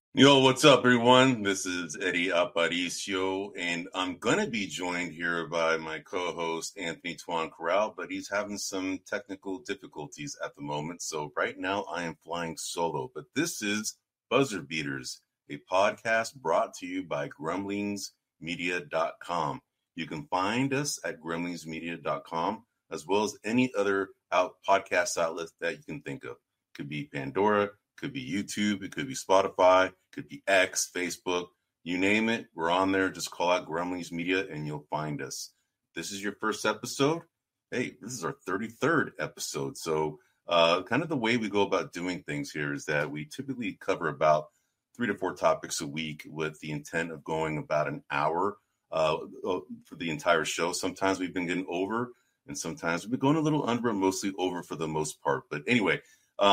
Yo, what's up, everyone? This is Eddie Aparicio, and I'm going to be joined here by my co-host, Anthony Tuan Corral, but he's having some technical difficulties at the moment. So right now I am flying solo, but this is Buzzer Beaters, a podcast brought to you by gremlingsmedia.com. You can find us at gremlingsmedia.com, as well as any other podcast outlets that you can think of. Could be Pandora, could be YouTube, it could be Spotify, could be X, Facebook, you name it. We're on there. Just call out Gremlings Media and you'll find us. This is your first episode. Hey, this is our 33rd episode. So kind of the way we go about doing things here is that we typically cover about 3 to 4 topics a week with the intent of going about an hour for the entire show. Sometimes we've been getting over and sometimes we've been going a little under, but mostly over for the most part. But anyway,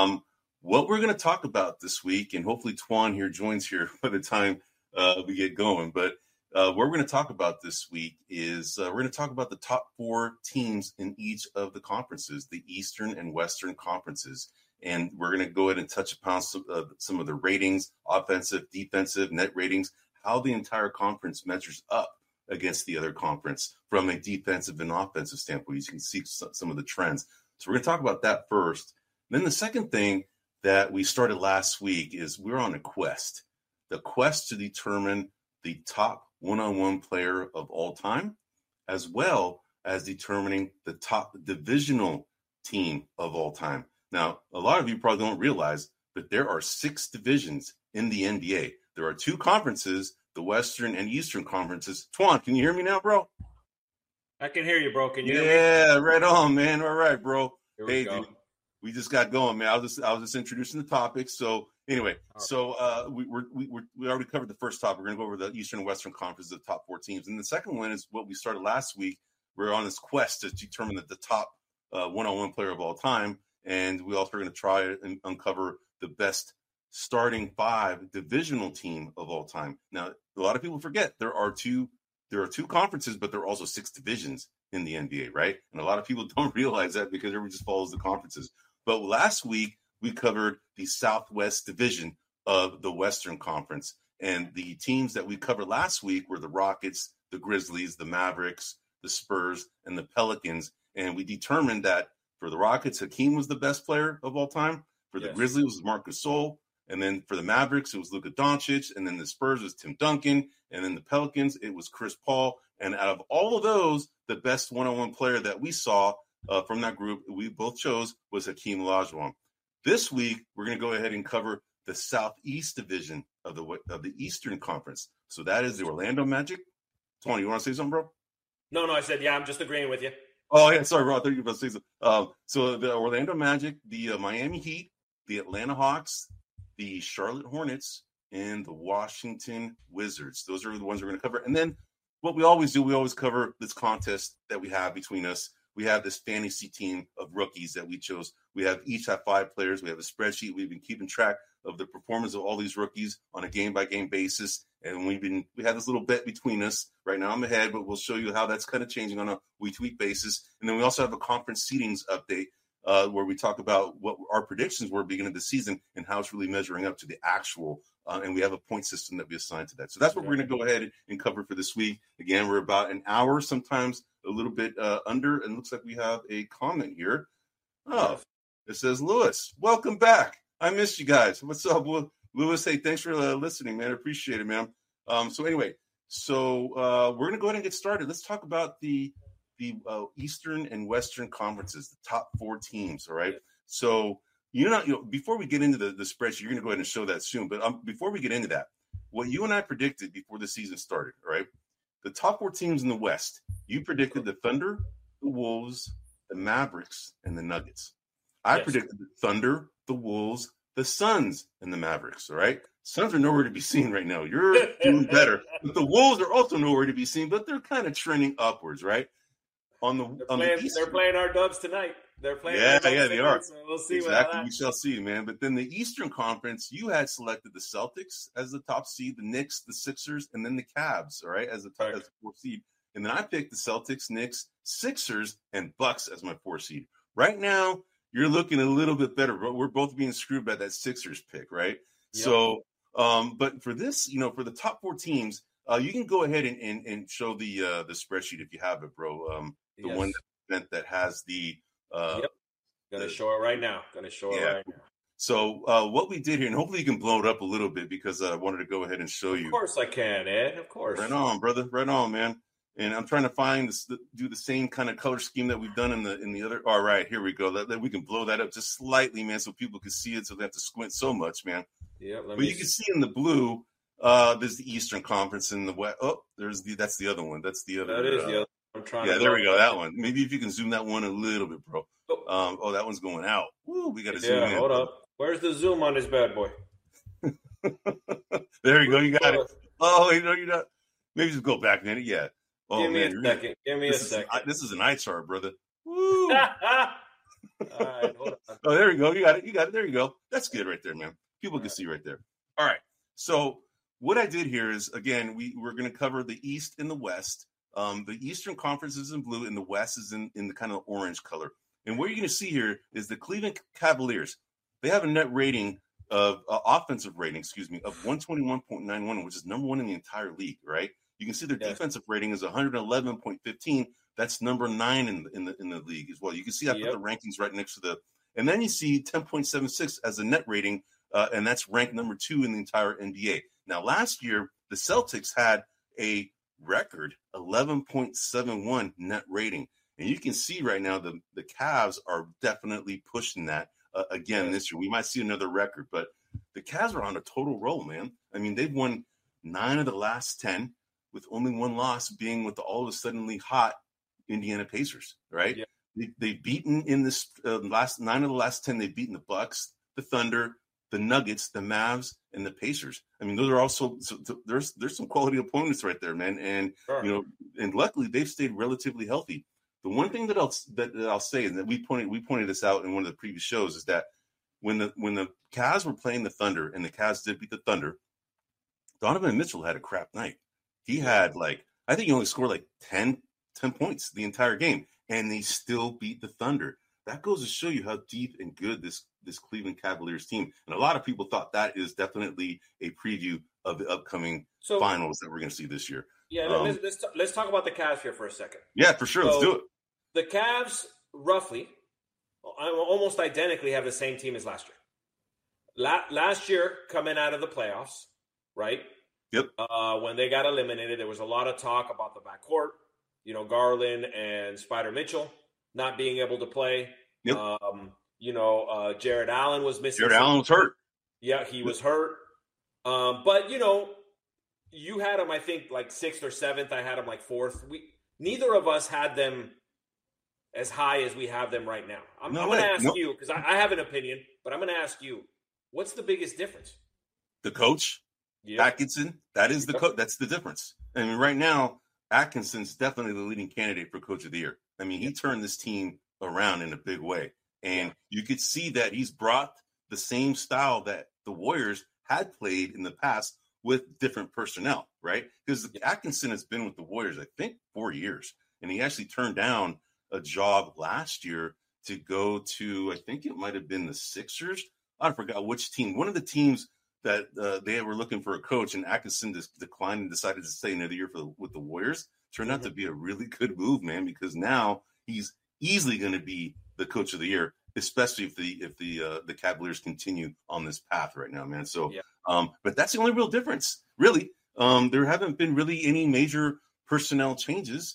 what we're going to talk about this week, and hopefully Tuan here joins here by the time we get going, but what we're going to talk about this week is we're going to talk about the top 4 teams in each of the conferences, the Eastern and Western conferences. And we're going to go ahead and touch upon some of the ratings, offensive, defensive, net ratings, how the entire conference measures up against the other conference from a defensive and offensive standpoint. You can see some of the trends. So we're going to talk about that first. Then the second thing that we started last week is we're on a quest. The quest to determine the top one-on-one player of all time, as well as determining the top divisional team of all time. Now, a lot of you probably don't realize that there are 6 divisions in the NBA. There are 2 conferences, the Western and Eastern conferences. Tuan, can you hear me now, bro? I can hear you, bro. Can you hear me? Yeah, right on, man. All right, bro. Here we go. Dude. We just got going, man. I was just introducing the topic. So anyway, we already covered the first topic. We're going to go over the Eastern and Western Conference, the top 4 teams. And the second one is what we started last week. We're on this quest to determine the top one-on-one player of all time. And we also are going to try and uncover the best starting 5 divisional team of all time. Now, a lot of people forget there are two conferences, but there are also 6 divisions in the NBA, right? And a lot of people don't realize that because everyone just follows the conferences. But last week, we covered the Southwest Division of the Western Conference. And the teams that we covered last week were the Rockets, the Grizzlies, the Mavericks, the Spurs, and the Pelicans. And we determined that for the Rockets, Hakeem was the best player of all time. For the Grizzlies, it was Marc Gasol. And then for the Mavericks, it was Luka Doncic. And then the Spurs was Tim Duncan. And then the Pelicans, it was Chris Paul. And out of all of those, the best one-on-one player that we saw from that group we both chose was Hakeem Olajuwon. This week, we're going to go ahead and cover the Southeast Division of the Eastern Conference. So that is the Orlando Magic. Tony, you want to say something, bro? No, I said, yeah, I'm just agreeing with you. Oh, yeah, sorry, bro. I thought you were about to say something. So the Orlando Magic, the Miami Heat, the Atlanta Hawks, the Charlotte Hornets, and the Washington Wizards. Those are the ones we're going to cover. And then what we always do, we always cover this contest that we have between us. We have this fantasy team of rookies that we chose. We each have 5 players. We have a spreadsheet. We've been keeping track of the performance of all these rookies on a game-by-game basis. And we had this little bet between us. Right now I'm ahead, but we'll show you how that's kind of changing on a week-to-week basis. And then we also have a conference seedings update where we talk about what our predictions were beginning of the season and how it's really measuring up to the actual. And we have a point system that we assign to that. So that's what we're going to go ahead and cover for this week. Again, we're about an hour, sometimes a little bit under. And it looks like we have a comment here. Oh, it says, Lewis, welcome back. I missed you guys. What's up, Lewis? Hey, thanks for listening, man. I appreciate it, man. So anyway, we're going to go ahead and get started. Let's talk about the Eastern and Western conferences, the top 4 teams. All right. So, before we get into the spreadsheet, you're going to go ahead and show that soon. But before we get into that, what you and I predicted before the season started, all right? The top 4 teams in the West, you predicted the Thunder, the Wolves, the Mavericks, and the Nuggets. I predicted the Thunder, the Wolves, the Suns, and the Mavericks, all right? Suns are nowhere to be seen right now. You're doing better. But the Wolves are also nowhere to be seen, but they're kind of trending upwards, right? They're playing our Dubs tonight. They're playing. Yeah, they are. So we'll see. Exactly, we shall see, man. But then the Eastern Conference, you had selected the Celtics as the top seed, the Knicks, the Sixers, and then the Cavs, all right, as the 4th seed. And then I picked the Celtics, Knicks, Sixers, and Bucks as my 4th seed. Right now, you're looking a little bit better, but we're both being screwed by that Sixers pick, right? Yep. So But for this, for the top 4 teams, you can go ahead and show the spreadsheet if you have it, bro. The one that has the Gonna show it right now. So what we did here, and hopefully you can blow it up a little bit because I wanted to go ahead and show you. Of course I can, Ed. Of course. Right on, brother. Right on, man. And I'm trying to do the same kind of color scheme that we've done in the other. All right, here we go. That we can blow that up just slightly, man, so people can see it. So they have to squint so much, man. Yeah. But you can see in the blue, there's the Eastern Conference in the West. Oh, that's the other one. That's the other. That is the other. I'm trying. Yeah, there we go. That one. Maybe if you can zoom that one a little bit, bro. That one's going out. Woo, we got to zoom in. Hold up. Where's the zoom on this bad boy? There you go. You got it. Oh, you're not. Maybe just go back, man. Yeah. Oh, Give me a second. This is an eye chart, brother. Woo. All right, hold on. Oh, there you go. You got it. There you go. That's good right there, man. People can see right there. All right. So what I did here is, again, we're going to cover the East and the West. The Eastern Conference is in blue, and the West is in the kind of orange color. And what you're going to see here is the Cleveland Cavaliers. They have a net rating of offensive rating, of 121.91, which is number 1 in the entire league, right? You can see their defensive rating is 111.15. That's number 9 in the league as well. You can see I put the rankings right next to and then you see 10.76 as a net rating, and that's ranked number 2 in the entire NBA. Now, last year, the Celtics had a record 11.71 net rating. And you can see right now the Cavs are definitely pushing that again this year. We might see another record, but the Cavs are on a total roll, man. I mean, they've won 9 of the last 10, with only one loss being with the all of a suddenly hot Indiana Pacers, right? Yeah. They've beaten in this last 9 of the last 10. They've beaten the Bucks, the Thunder, the Nuggets, the Mavs, and the Pacers. I mean, those are also there's some quality opponents right there, man. And and luckily they've stayed relatively healthy. The one thing that I'll say, and that we pointed this out in one of the previous shows, is that when the Cavs were playing the Thunder and the Cavs did beat the Thunder, Donovan Mitchell had a crap night. He had I think he only scored 10 points the entire game, and they still beat the Thunder. That goes to show you how deep and good this Cleveland Cavaliers team. And a lot of people thought that is definitely a preview of the upcoming finals that we're going to see this year. Yeah, let's talk about the Cavs here for a second. Yeah, for sure. Let's do it. The Cavs roughly, almost identically, have the same team as last year. Last year, coming out of the playoffs, right? Yep. When they got eliminated, there was a lot of talk about the backcourt. Garland and Spider Mitchell not being able to play. Yep. Jared Allen was missing. Jared Allen was hurt. Yeah, he was hurt. But you had him, I think, 6th or 7th. I had him 4th. Neither of us had them as high as we have them right now. I'm going to ask you, because I have an opinion, but I'm going to ask you, what's the biggest difference? The coach, Atkinson. That is the coach. That's the difference. I mean, right now, Atkinson's definitely the leading candidate for Coach of the Year. I mean, he turned this team around in a big way. And you could see that he's brought the same style that the Warriors had played in the past with different personnel, right? Because Atkinson has been with the Warriors, I think, 4 years. And he actually turned down a job last year to go to, I think it might have been the Sixers. I forgot which team. One of the teams that they were looking for a coach, and Atkinson declined and decided to stay another year with the Warriors. Turned out to be a really good move, man, because now he's easily going to be the Coach of the Year, especially if the Cavaliers continue on this path right now, man. So, but that's the only real difference, really. There haven't been really any major personnel changes.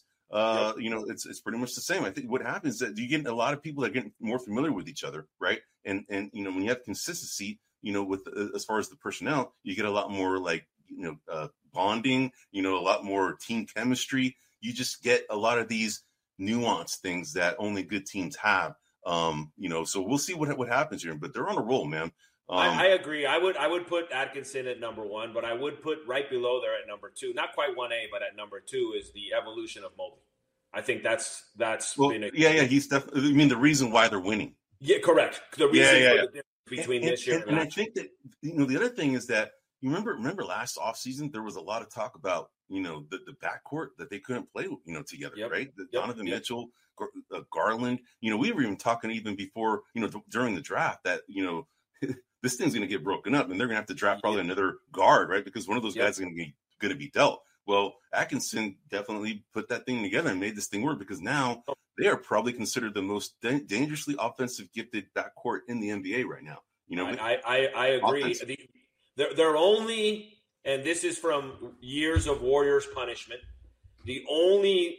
It's pretty much the same. I think what happens is that you get a lot of people that get more familiar with each other, right? And when you have consistency, with as far as the personnel, you get a lot more bonding, a lot more team chemistry. You just get a lot of these nuanced things that only good teams have. So we'll see what happens here, but they're on a roll, man. I agree. I would put Atkinson at number 1, but I would put right below there at number 2. Not quite 1A, but at number 2 is the evolution of Mobley. I think that's been he's definitely. I mean, the reason why they're winning. Yeah, correct. The reason for the difference between this year and I think that the other thing is that you remember last offseason there was a lot of talk about the backcourt that they couldn't play together, right? Donovan Mitchell, Garland. We were even talking even before during the draft that this thing's going to get broken up, and they're going to have to draft probably another guard, right? Because one of those guys is going to be dealt. Well, Atkinson definitely put that thing together and made this thing work, because now they are probably considered the most dangerously offensive gifted backcourt in the NBA right now. You know, I agree. They're only, and this is from years of Warriors punishment, the only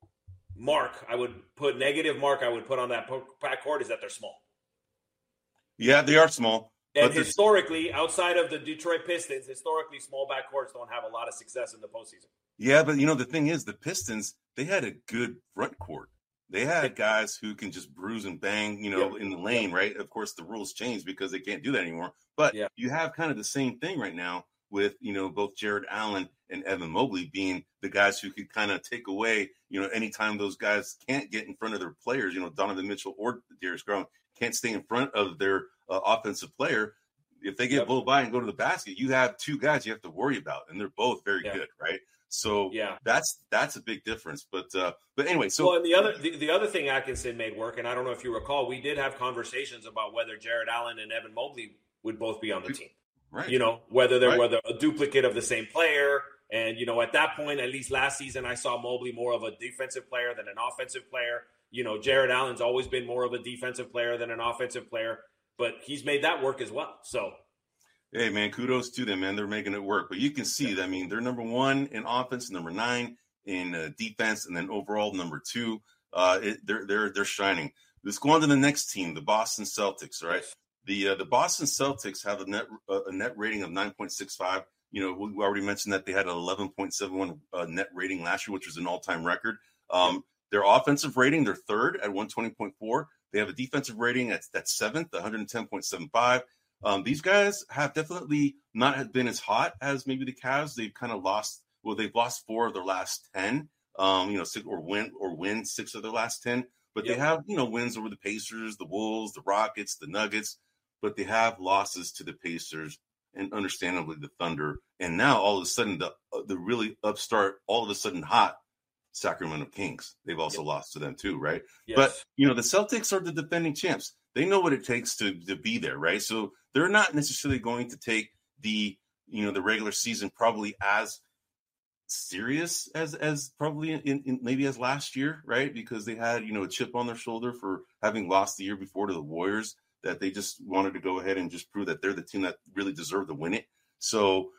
negative mark I would put on that backcourt is that they're small. Yeah, they are small. And historically, outside of the Detroit Pistons, small backcourts don't have a lot of success in the postseason. Yeah, but the thing is, the Pistons, they had a good front court. They had guys who can just bruise and bang, in the lane, right? Of course, the rules changed because they can't do that anymore. But you have kind of the same thing right now with, both Jared Allen and Evan Mobley being the guys who could kind of take away, anytime those guys can't get in front of their players, Donovan Mitchell or Darius Garland can't stay in front of their offensive player. If they get blown by and go to the basket, you have two guys you have to worry about, and they're both very good, right? So that's a big difference. But anyway, so and the other thing Atkinson made work, and I don't know if you recall, we did have conversations about whether Jared Allen and Evan Mobley would both be on the team, right? Whether they're a duplicate of the same player. And at that point, at least last season, I saw Mobley more of a defensive player than an offensive player. Jared Allen's always been more of a defensive player than an offensive player, but he's made that work as well. So, hey, man, kudos to them, man. They're making it work. But you can see that, they're number 1 in offense, number 9 in defense, and then overall number 2. They're shining. Let's go on to the next team, the Boston Celtics. Right, the Boston Celtics have a net rating of 9.65. We already mentioned that they had an 11.71 net rating last year, which was an all-time record. Their offensive rating, they're third at 120.4. They have a defensive rating that's 7th, 110.75. These guys have definitely not been as hot as maybe the Cavs. They've kind of lost. Well, they've lost 4 of their last 10. 6 or win 6 of their last 10. But they have wins over the Pacers, the Wolves, the Rockets, the Nuggets. But they have losses to the Pacers and understandably the Thunder. And now all of a sudden the really upstart, all of a sudden hot Sacramento Kings. They've also lost to them too, right? Yes. But the Celtics are the defending champs. They know what it takes to be there, right? So they're not necessarily going to take the the regular season probably as serious as probably in maybe as last year, right? Because they had a chip on their shoulder for having lost the year before to the Warriors, that they just wanted to go ahead and just prove that they're the team that really deserved to win it. So,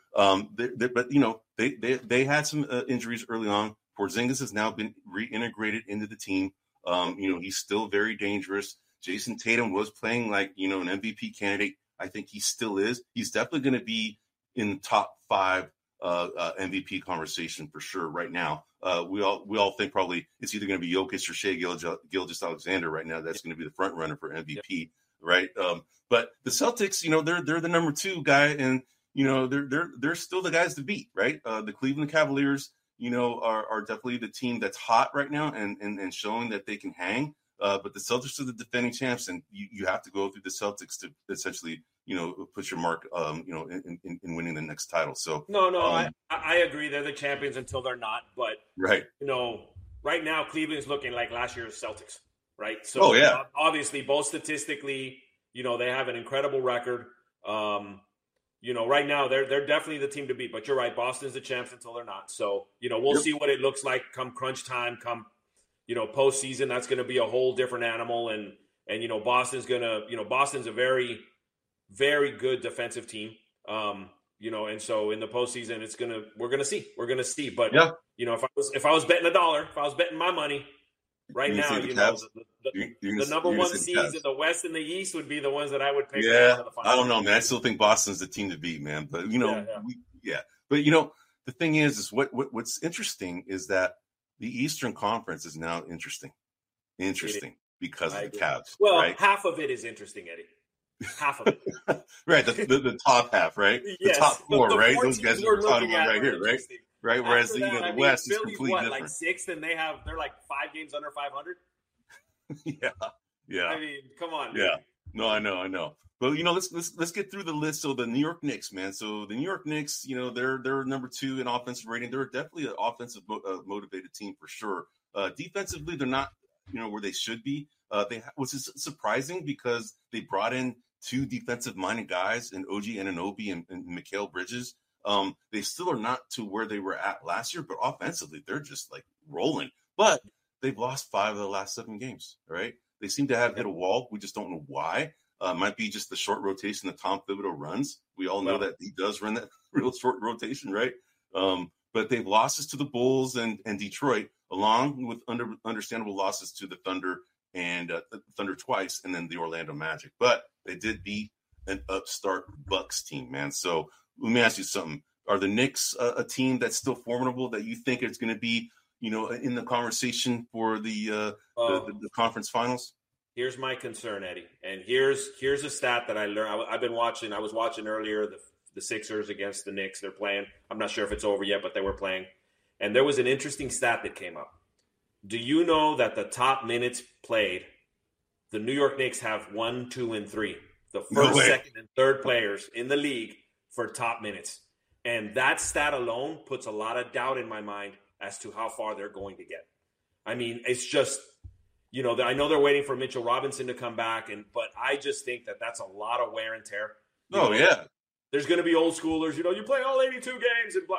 they had some injuries early on. Porzingis has now been reintegrated into the team. He's still very dangerous. Jason Tatum was playing like, an MVP candidate. I think he still is. He's definitely going to be in the top 5 MVP conversation for sure right now. We all think probably it's either going to be Jokic or Shai Gilgeous-Alexander right now. That's going to be the front runner for MVP, right? But the Celtics, they're the number 2 guy, and they're still the guys to beat, right? The Cleveland Cavaliers, are definitely the team that's hot right now and showing that they can hang. But the Celtics are the defending champs, and you have to go through the Celtics to essentially, put your mark, in winning the next title. So I agree. They're the champions until they're not. But right, right now Cleveland's looking like last year's Celtics, right? So obviously, both statistically, they have an incredible record. Right now they're definitely the team to beat. But you're right, Boston's the champs until they're not. So we'll see what it looks like come crunch time, come postseason. That's going to be a whole different animal. And Boston's a very, very good defensive team. And so in the postseason, we're going to see. But if I was betting $1, if I was betting my money right now, the number 1 seeds in the West and the East would be the ones that I would pick. Yeah, I don't know, man. I still think Boston's the team to beat, man. But But the thing is what's interesting is that the Eastern Conference is now interesting because of the Cavs. Well, right? Half of it is interesting, Eddie. Half of it. Right, the top half, right? Yes. The top 4, right? Those guys we're talking about right here, right? Right, whereas the West is completely different. Like 6th, and they're like 5 games under 500. Yeah. I mean, come on. Yeah. Man. No, I know. But let's get through the list. So the New York Knicks, man. So the New York Knicks, they're number 2 in offensive rating. They're definitely an offensive motivated team for sure. Defensively, they're not, where they should be. Which is surprising because they brought in two defensive-minded guys in OG Anunoby and Mikal Bridges. They still are not to where they were at last year, but offensively, they're just like rolling. But they've lost 5 of the last 7 games, right? They seem to have hit a wall. We just don't know why. Might be just the short rotation that Tom Thibodeau runs. We all know that he does run that real short rotation, right? But they've losses to the Bulls and Detroit, along with understandable losses to the Thunder and Thunder twice, and then the Orlando Magic. But they did beat an upstart Bucks team, man. So let me ask you something. Are the Knicks a team that's still formidable that you think it's going to be, in the conversation for the conference finals? Here's my concern, Eddie. And here's a stat that I learned. I was watching earlier the Sixers against the Knicks. They're playing. I'm not sure if it's over yet, but they were playing. And there was an interesting stat that came up. Do you know that the top minutes played, the New York Knicks have 1, 2, and 3. The first, second, and third players in the league for top minutes. And that stat alone puts a lot of doubt in my mind as to how far they're going to get. I mean, it's just, I know they're waiting for Mitchell Robinson to come back, but I just think that that's a lot of wear and tear. Yeah. There's going to be old schoolers, you play all 82 games and blah.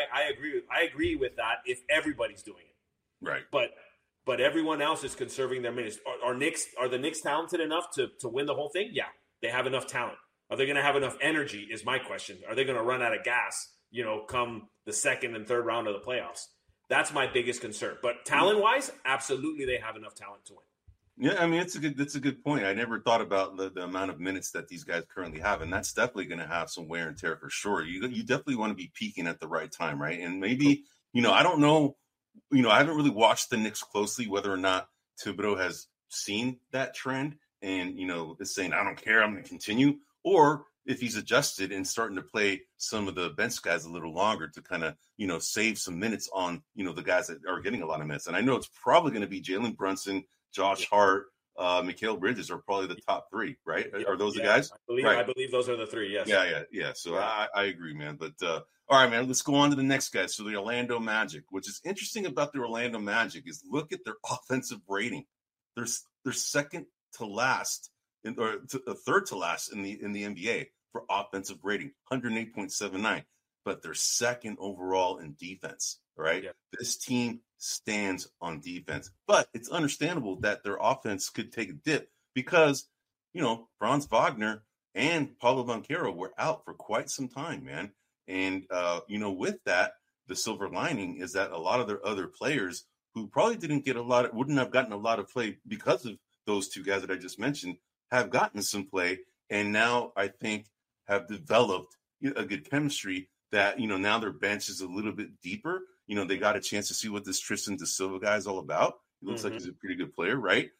I agree with that if everybody's doing it. Right. But everyone else is conserving their minutes. Are the Knicks talented enough to win the whole thing? Yeah, they have enough talent. Are they going to have enough energy is my question. Are they going to run out of gas, come the second and third round of the playoffs? That's my biggest concern. But talent-wise, absolutely they have enough talent to win. Yeah, I mean, it's a good point. I never thought about the amount of minutes that these guys currently have, and that's definitely going to have some wear and tear for sure. You definitely want to be peaking at the right time, right? And maybe, I don't know, I haven't really watched the Knicks closely, whether or not Thibodeau has seen that trend and, is saying, I don't care, I'm going to continue, or if he's adjusted and starting to play some of the bench guys a little longer to kind of, save some minutes on, the guys that are getting a lot of minutes. And I know it's probably going to be Jalen Brunson, Josh Hart, Mikal Bridges are probably the top 3, right? Are those the guys? I believe those are the 3, yes. Yeah. So I agree, man. But all right, man, let's go on to the next guy. So the Orlando Magic, which is interesting about the Orlando Magic is look at their offensive rating. They're second to last or third to last in the NBA for offensive rating, 108.79. But they're second overall in defense, right? Yeah. This team stands on defense. But it's understandable that their offense could take a dip because, Franz Wagner and Paulo Banchero were out for quite some time, man. And, with that, the silver lining is that a lot of their other players who probably wouldn't have gotten a lot of play because of those two guys that I just mentioned have gotten some play. And now I think have developed a good chemistry that, now their bench is a little bit deeper. They got a chance to see what this Tristan da Silva guy is all about. He looks like he's a pretty good player, right?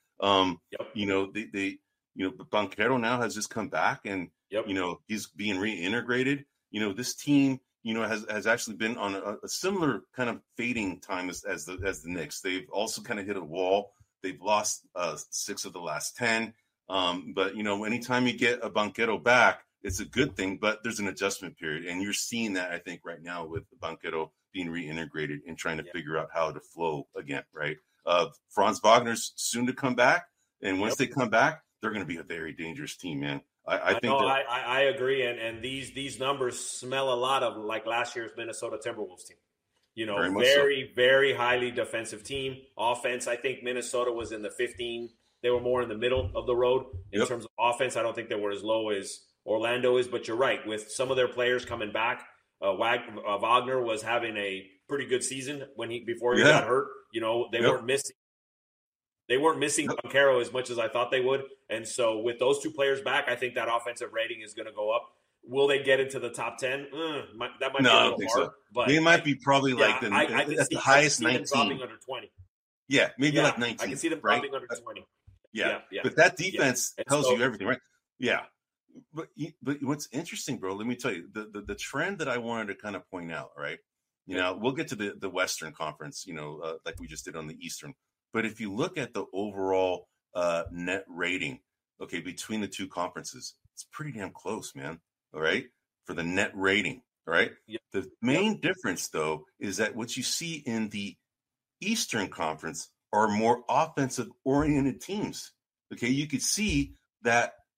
Banchero now has just come back and, he's being reintegrated. This team, has actually been on a similar kind of fading time as the Knicks. They've also kind of hit a wall. They've lost 6 of the last 10. But, anytime you get a Banchero back, it's a good thing, but there's an adjustment period. And you're seeing that, I think, right now with Banchero being reintegrated and trying to figure out how to flow again, right? Franz Wagner's soon to come back. And once they come back, they're going to be a very dangerous team, man. I think I agree. And these numbers smell a lot of like last year's Minnesota Timberwolves team. Very, very highly defensive team. Offense, I think Minnesota was in the 15. They were more in the middle of the road in terms of offense. I don't think they were as low as Orlando is, but you're right. With some of their players coming back, Wagner was having a pretty good season before he got hurt. They weren't missing. They weren't missing Banchero as much as I thought they would. And so with those two players back, I think that offensive rating is going to go up. Will they get into the top 10? That might be a little hard. So. But they might be probably like the highest 19. Dropping under 20. Yeah, maybe like 19. I can see them dropping under 20. Yeah. But that defense tells you everything, right? Yeah. But what's interesting, bro, let me tell you, the trend that I wanted to kind of point out, right? We'll get to the Western Conference, like we just did on the Eastern. But if you look at the overall net rating, between the two conferences, it's pretty damn close, man. All right? For the net rating, all right? Yep. The main difference, though, is that what you see in the Eastern Conference are more offensive-oriented teams. Okay? You could see that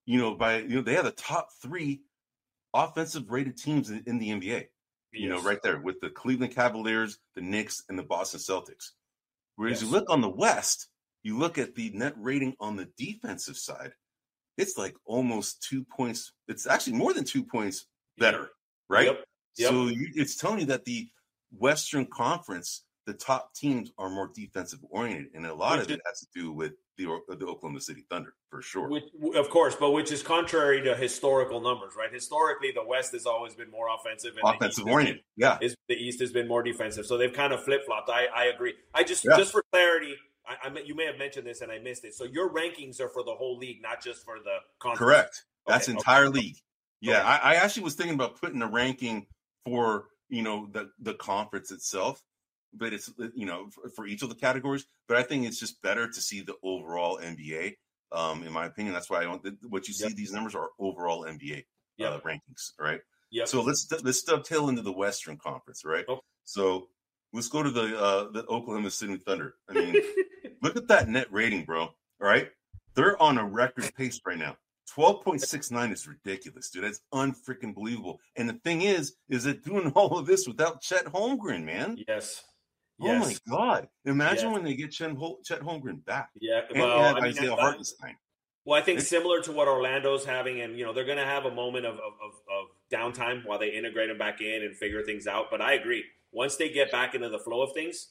they have the top 3 offensive rated teams in the NBA. Yes. Right there with the Cleveland Cavaliers, the Knicks, and the Boston Celtics. Whereas Yes. you look on the West, you look at the net rating on the defensive side, it's like almost 2 points. It's actually more than 2 points better, right? Yep. So it's telling you that the Western Conference, the top teams are more defensive oriented, and a lot of it has to do with the Oklahoma City Thunder, for sure. Of course, but which is contrary to historical numbers, right? Historically, the West has always been more offensive, and offensive oriented. Yeah, the East has been more defensive. So they've kind of flip flopped. I agree. Just for clarity, you may have mentioned this and I missed it. So your rankings are for the whole league, not just for the conference. Correct. That's entire league. Yeah, okay. I actually was thinking about putting a ranking for the conference itself, but it's for each of the categories. But I think it's just better to see the overall NBA. In my opinion, that's why what you see. These numbers are overall NBA rankings, right? Yeah. So let's dovetail into the Western Conference, right? Okay. So let's go to the Oklahoma City Thunder. I mean, look at that net rating, bro. All right, they're on a record pace right now. 12.69 is ridiculous, dude. That's unfreaking believable. And the thing is that doing all of this without Chet Holmgren, man. Yes. Oh my God! Imagine when they get Chet Holmgren back. Yeah. Well, and Isaiah Hartenstein. Well, I think similar to what Orlando's having, and they're going to have a moment of downtime while they integrate them back in and figure things out. But I agree. Once they get back into the flow of things,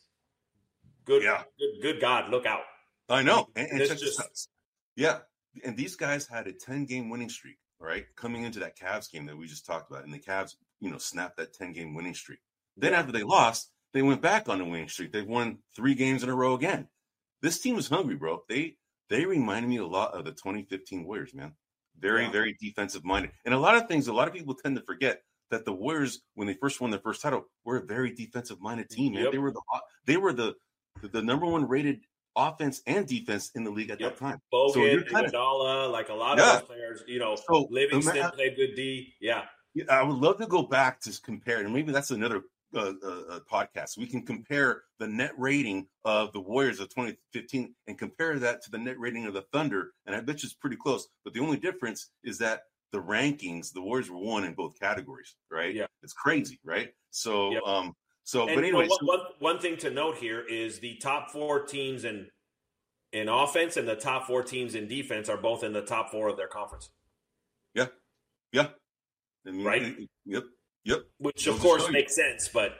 good God, look out. I know. And check this out. Yeah. And these guys had a 10-game winning streak, right? Coming into that Cavs game that we just talked about. And the Cavs, snapped that 10-game winning streak. Then after they lost, they went back on the winning streak. They've won 3 games in a row again. This team is hungry, bro. They reminded me a lot of the 2015 Warriors, man. Very, very defensive minded. And a lot of people tend to forget that the Warriors, when they first won their first title, were a very defensive minded team, man. Yep. They were the number 1 rated offense and defense in the league at that time. Bogut, Iguodala, like a lot of those players, so Livingston played good D. Yeah. I would love to go back to compare, and maybe that's another podcast. We can compare the net rating of the Warriors of 2015 and compare that to the net rating of the Thunder, and I bet you it's pretty close. But the only difference is that the rankings, the Warriors were 1 in both categories, right? Yeah. It's crazy, right? So, but anyway, one thing to note here is the top 4 teams in offense and the top 4 teams in defense are both in the top 4 of their conference. Yeah. I mean, right. Yep. Which of course makes sense, but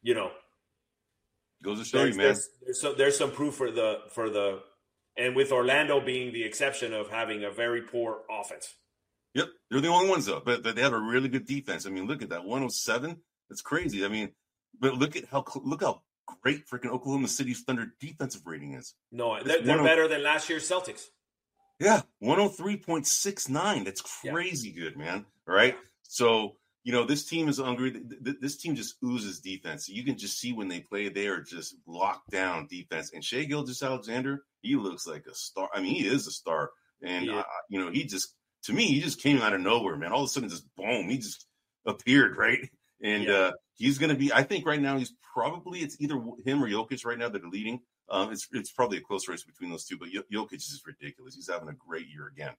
goes to show you, man. There's some proof for the and with Orlando being the exception of having a very poor offense. Yep, they're the only ones though, but they have a really good defense. I mean, look at that 107. That's crazy. I mean, but look how great freaking Oklahoma City's Thunder defensive rating is. No, they're better than last year's Celtics. Yeah, 103.69. That's crazy good, man. All right. So, this team is hungry. This team just oozes defense. You can just see when they play, they are just locked down defense. And Shai Gilgeous-Alexander, he looks like a star. I mean, he is a star. And, he just came out of nowhere, man. All of a sudden, just boom, he just appeared, right? And he's going to be, I think right now, it's either him or Jokic right now that are leading. It's probably a close race between those two, but Jokic is ridiculous. He's having a great year again.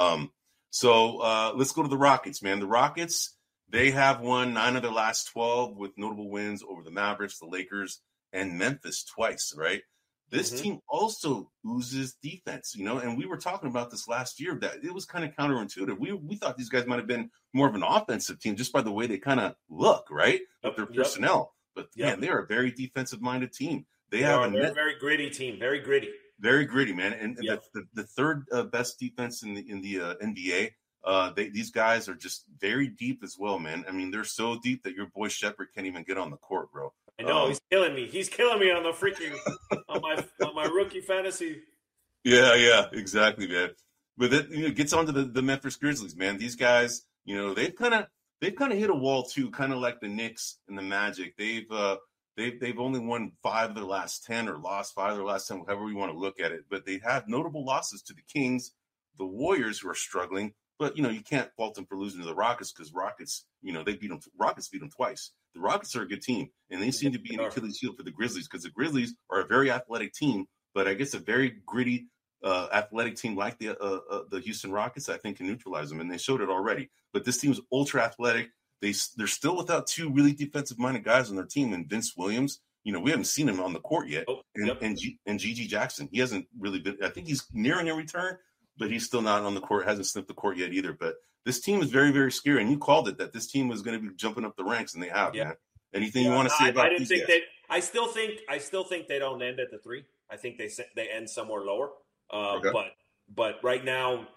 So let's go to the Rockets, man. The Rockets, they have won 9 of their last 12 with notable wins over the Mavericks, the Lakers, and Memphis twice, right? This team also oozes defense, and we were talking about this last year that it was kind of counterintuitive. We thought these guys might have been more of an offensive team just by the way they kind of look, right? With their personnel. But man, they're a very defensive-minded team. They're a very gritty team, very gritty. Very gritty, man. And the third best defense in the NBA. These guys are just very deep as well, man. I mean, they're so deep that your boy Shepherd can't even get on the court, bro. I know he's killing me. He's killing me on the freaking on my rookie fantasy. Yeah, exactly, man. But it gets onto the Memphis Grizzlies, man. These guys, they've kind of hit a wall too, kind of like the Knicks and the Magic. They've only won 5 of their last 10 or lost 5 of their last 10, however you want to look at it. But they have notable losses to the Kings, the Warriors, who are struggling. But, you can't fault them for losing to the Rockets because Rockets, Rockets beat them twice. The Rockets are a good team, and they seem to be an Achilles heel for the Grizzlies because the Grizzlies are a very athletic team, but I guess a very gritty, athletic team like the Houston Rockets, I think can neutralize them, and they showed it already. But this team's ultra athletic. They're still without two really defensive-minded guys on their team, and Vince Williams. We haven't seen him on the court yet, and G.G. Jackson. He hasn't really been. I think he's nearing a return, but he's still not on the court. Hasn't sniffed the court yet either. But this team is very, very scary, and you called it that this team was going to be jumping up the ranks, and they have. Man. Anything you want to say about? I didn't think they. I still think they don't end at the 3. I think they end somewhere lower. Okay. But right now,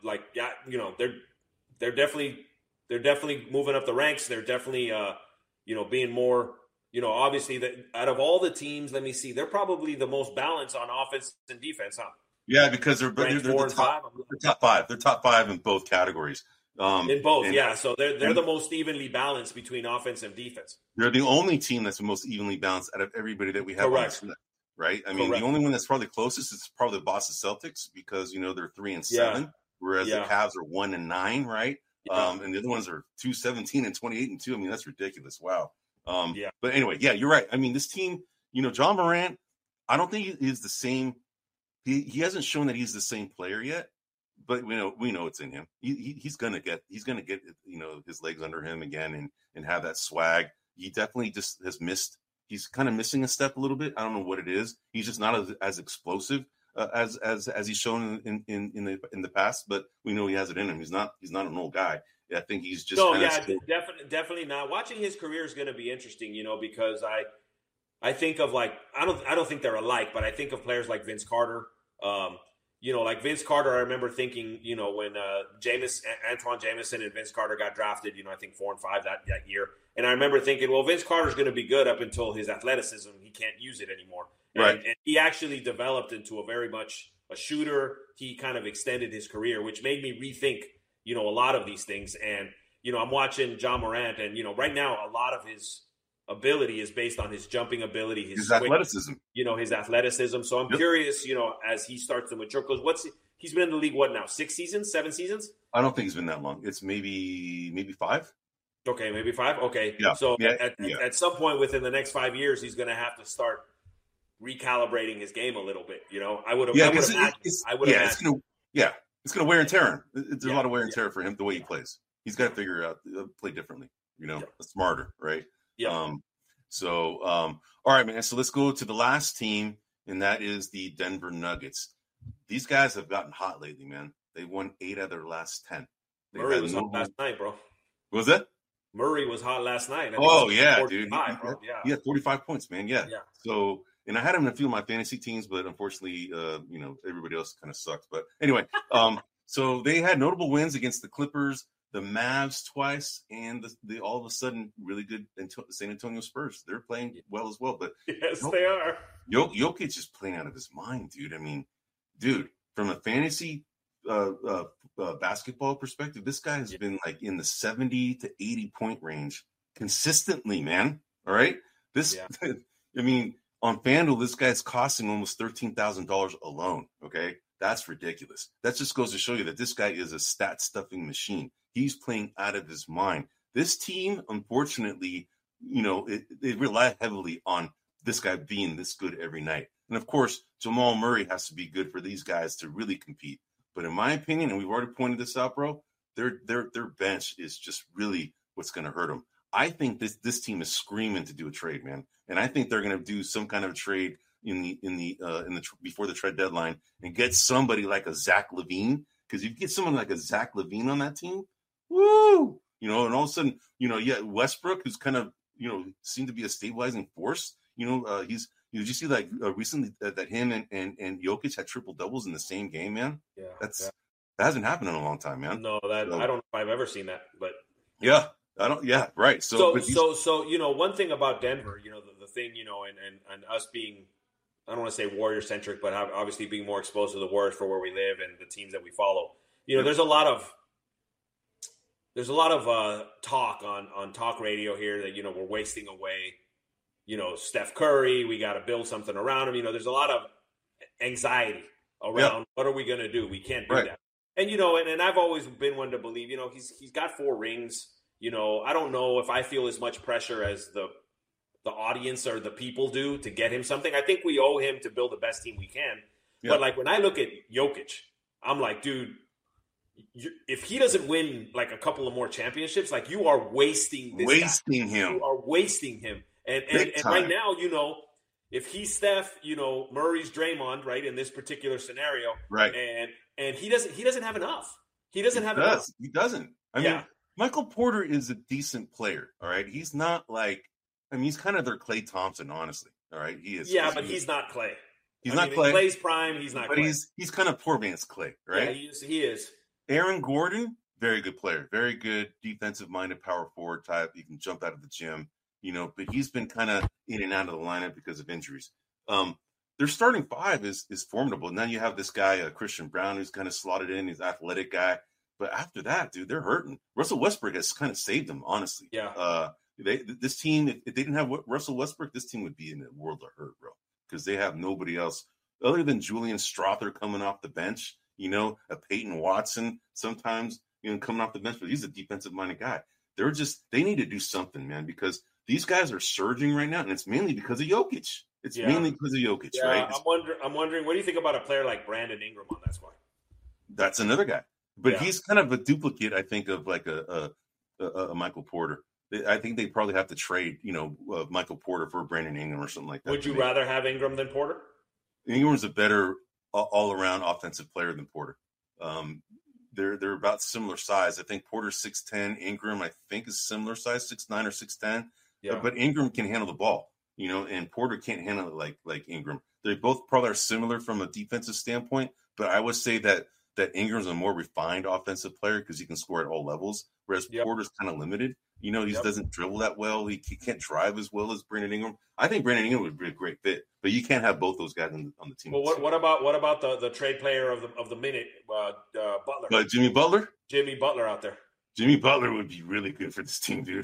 they're definitely moving up the ranks. They're definitely being more. Obviously, that out of all the teams, let me see, they're probably the most balanced on offense and defense, huh? Yeah, because they're the top 5. They're top 5 in both categories. In both, yeah. So they're the most evenly balanced between offense and defense. They're the only team that's the most evenly balanced out of everybody that we have. Correct. On the right? I mean, the only one that's probably closest is probably the Boston Celtics because they're 3-7, whereas the Cavs are 1-9, right? Yeah. And the other ones are 2-17 and 28-2. I mean, that's ridiculous. Wow. But anyway, you're right. I mean, this team, Ja Morant, I don't think he's the same. He hasn't shown that he's the same player yet, but we know it's in him. He's gonna get his legs under him again and have that swag. He definitely just has missed. He's kind of missing a step a little bit. I don't know what it is. He's just not as explosive as he's shown in the past. But we know he has it in him. He's not an old guy. I think he's just definitely not. Watching his career is going to be interesting, because I think of I don't think they're alike, but I think of players like Vince Carter. Like Vince Carter, I remember thinking, when Antoine Jameson and Vince Carter got drafted, I think 4 and 5 that year. And I remember thinking, well, Vince Carter's going to be good up until his athleticism. He can't use it anymore. Right. And he actually developed into a very much a shooter. He kind of extended his career, which made me rethink, a lot of these things. And, I'm watching Ja Morant, and, right now a lot of his ability is based on his jumping ability, his athleticism. His athleticism. So I'm curious, as he starts to mature, because he's been in the league, what now, 6 seasons, 7 seasons? I don't think he's been that long. It's maybe 5. Okay, maybe 5. Okay. Yeah. So at some point within the next 5 years, he's going to have to start recalibrating his game a little bit. I would imagine. It's going to wear and tear him. There's a lot of wear and tear for him the way he plays. He's got to figure out play differently. Smarter, right? Yeah. All right, man. So let's go to the last team, and that is the Denver Nuggets. These guys have gotten hot lately, man. They won 8 out of their last 10. Murray was hot last night, bro. What was that? Murray was hot last night. Dude. He had 45 points, man. Yeah. So, and I had him in a few of my fantasy teams, but unfortunately, everybody else kind of sucked. But anyway, so they had notable wins against the Clippers, the Mavs twice, and the all of a sudden really good San Antonio Spurs. They're playing well as well. But yes, they are. Jokic is playing out of his mind, dude. I mean, from a fantasy basketball perspective, this guy has been like in the 70 to 80 point range consistently, man. All right. I mean, on FanDuel, this guy's costing almost $13,000 alone. Okay. That's ridiculous. That just goes to show you that this guy is a stat stuffing machine. He's playing out of his mind. This team, unfortunately, they rely heavily on this guy being this good every night. And of course, Jamal Murray has to be good for these guys to really compete. But in my opinion, and we've already pointed this out, bro, their bench is just really what's going to hurt them. I think this team is screaming to do a trade, man, and I think they're going to do some kind of trade in the before the trade deadline and get somebody like a Zach LaVine, because if you get someone like a Zach LaVine on that team, woo, and all of a sudden, Westbrook, who's kind of seemed to be a stabilizing force. He's. Did you see recently that him and Jokic had triple doubles in the same game, man? Yeah, that hasn't happened in a long time, man. No, I don't know if I've ever seen that, but yeah, I don't. Yeah, right. So one thing about Denver, the thing, and us being, I don't want to say Warrior centric, but obviously being more exposed to the Warriors for where we live and the teams that we follow. There's a lot of talk on talk radio here that we're wasting away. Steph Curry, we got to build something around him. There's a lot of anxiety around what are we going to do? We can't do that. And, and I've always been one to believe, he's got 4 rings. I don't know if I feel as much pressure as the audience or the people do to get him something. I think we owe him to build the best team we can. But like when I look at Jokic, I'm like, dude, if he doesn't win like a couple of more championships, like you are wasting this guy. him. You are wasting him. And right now, if he's Steph, Murray's Draymond, right, in this particular scenario, right, and he doesn't have enough. He doesn't have enough. He doesn't. I mean, Michael Porter is a decent player. All right, he's not like. I mean, he's kind of their Klay Thompson, honestly. All right, he is. Yeah, but he's not Klay. He's not Klay. Klay's prime. He's not. But Klay. he's kind of poor man's Klay, right? Yeah, he is. Aaron Gordon, very good player, very good defensive-minded power forward type. He can jump out of the gym, but he's been kind of in and out of the lineup because of injuries. Their starting five is formidable. Now you have this guy, Christian Brown, who's kind of slotted in. He's an athletic guy. But after that, dude, they're hurting. Russell Westbrook has kind of saved them, honestly. Yeah. This team, if they didn't have Russell Westbrook, this team would be in a world of hurt, bro, because they have nobody else other than Julian Strawther coming off the bench. A Peyton Watson sometimes, coming off the bench, but he's a defensive-minded guy. They need to do something, man, because these guys are surging right now, and it's mainly because of Jokic. It's mainly because of Jokic, right? I'm wondering, what do you think about a player like Brandon Ingram on that squad? That's another guy, but he's kind of a duplicate, I think, of like a Michael Porter. I think they probably have to trade, Michael Porter for Brandon Ingram or something like that. Would you rather have Ingram than Porter? Ingram's a better all-around offensive player than Porter. They're about similar size. I think Porter's 6'10". Ingram, I think, is similar size, 6'9" or 6'10". Yeah. But Ingram can handle the ball, and Porter can't handle it like Ingram. They both probably are similar from a defensive standpoint, but I would say that Ingram's a more refined offensive player because he can score at all levels, whereas Porter's kind of limited. He doesn't dribble that well. He can't drive as well as Brandon Ingram. I think Brandon Ingram would be a great fit, but you can't have both those guys on the team. Well, what about the trade player of the minute, Butler? But Jimmy Butler? Jimmy Butler out there. Jimmy Butler would be really good for this team, dude.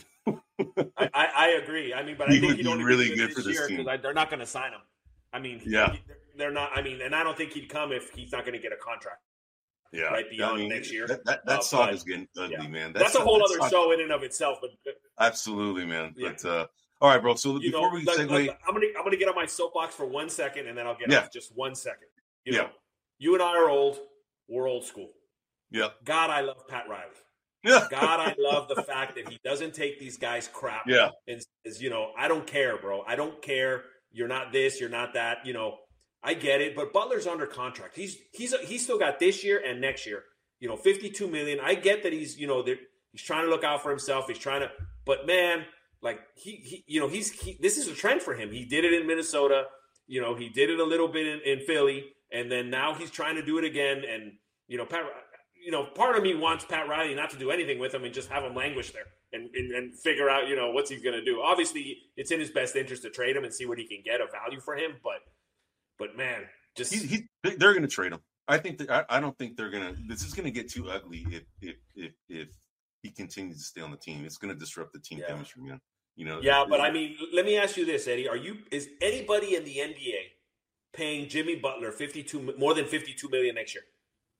I agree. I mean, but I think he'd only really be good for this team because they're not going to sign him. I mean, they're not. I mean, and I don't think he'd come if he's not going to get a contract. Yeah, right beyond next year. That song is getting ugly, man. That's a whole other show in and of itself. But absolutely, man. Yeah. But all right, bro. So before we segue, I'm gonna get on my soapbox for 1 second, and then I'll get off just 1 second. You and I are old. We're old school. Yeah. God, I love Pat Riley. Yeah. God, I love the fact that he doesn't take these guys crap. Yeah. And says, I don't care, bro. I don't care. You're not this. You're not that. I get it, but Butler's under contract. He's still got this year and next year. $52 million. I get that he's trying to look out for himself. He's trying to, but man, like this is a trend for him. He did it in Minnesota. He did it a little bit in Philly, and then now he's trying to do it again. And part of me wants Pat Riley not to do anything with him and just have him languish there and figure out what's he going to do. Obviously, it's in his best interest to trade him and see what he can get of value for him, But man, just they're going to trade him. I think I don't think they're going to. This is going to get too ugly if he continues to stay on the team. It's going to disrupt the team chemistry, man. Yeah, but I mean, let me ask you this, Eddie: is anybody in the NBA paying Jimmy Butler more than $52 million next year?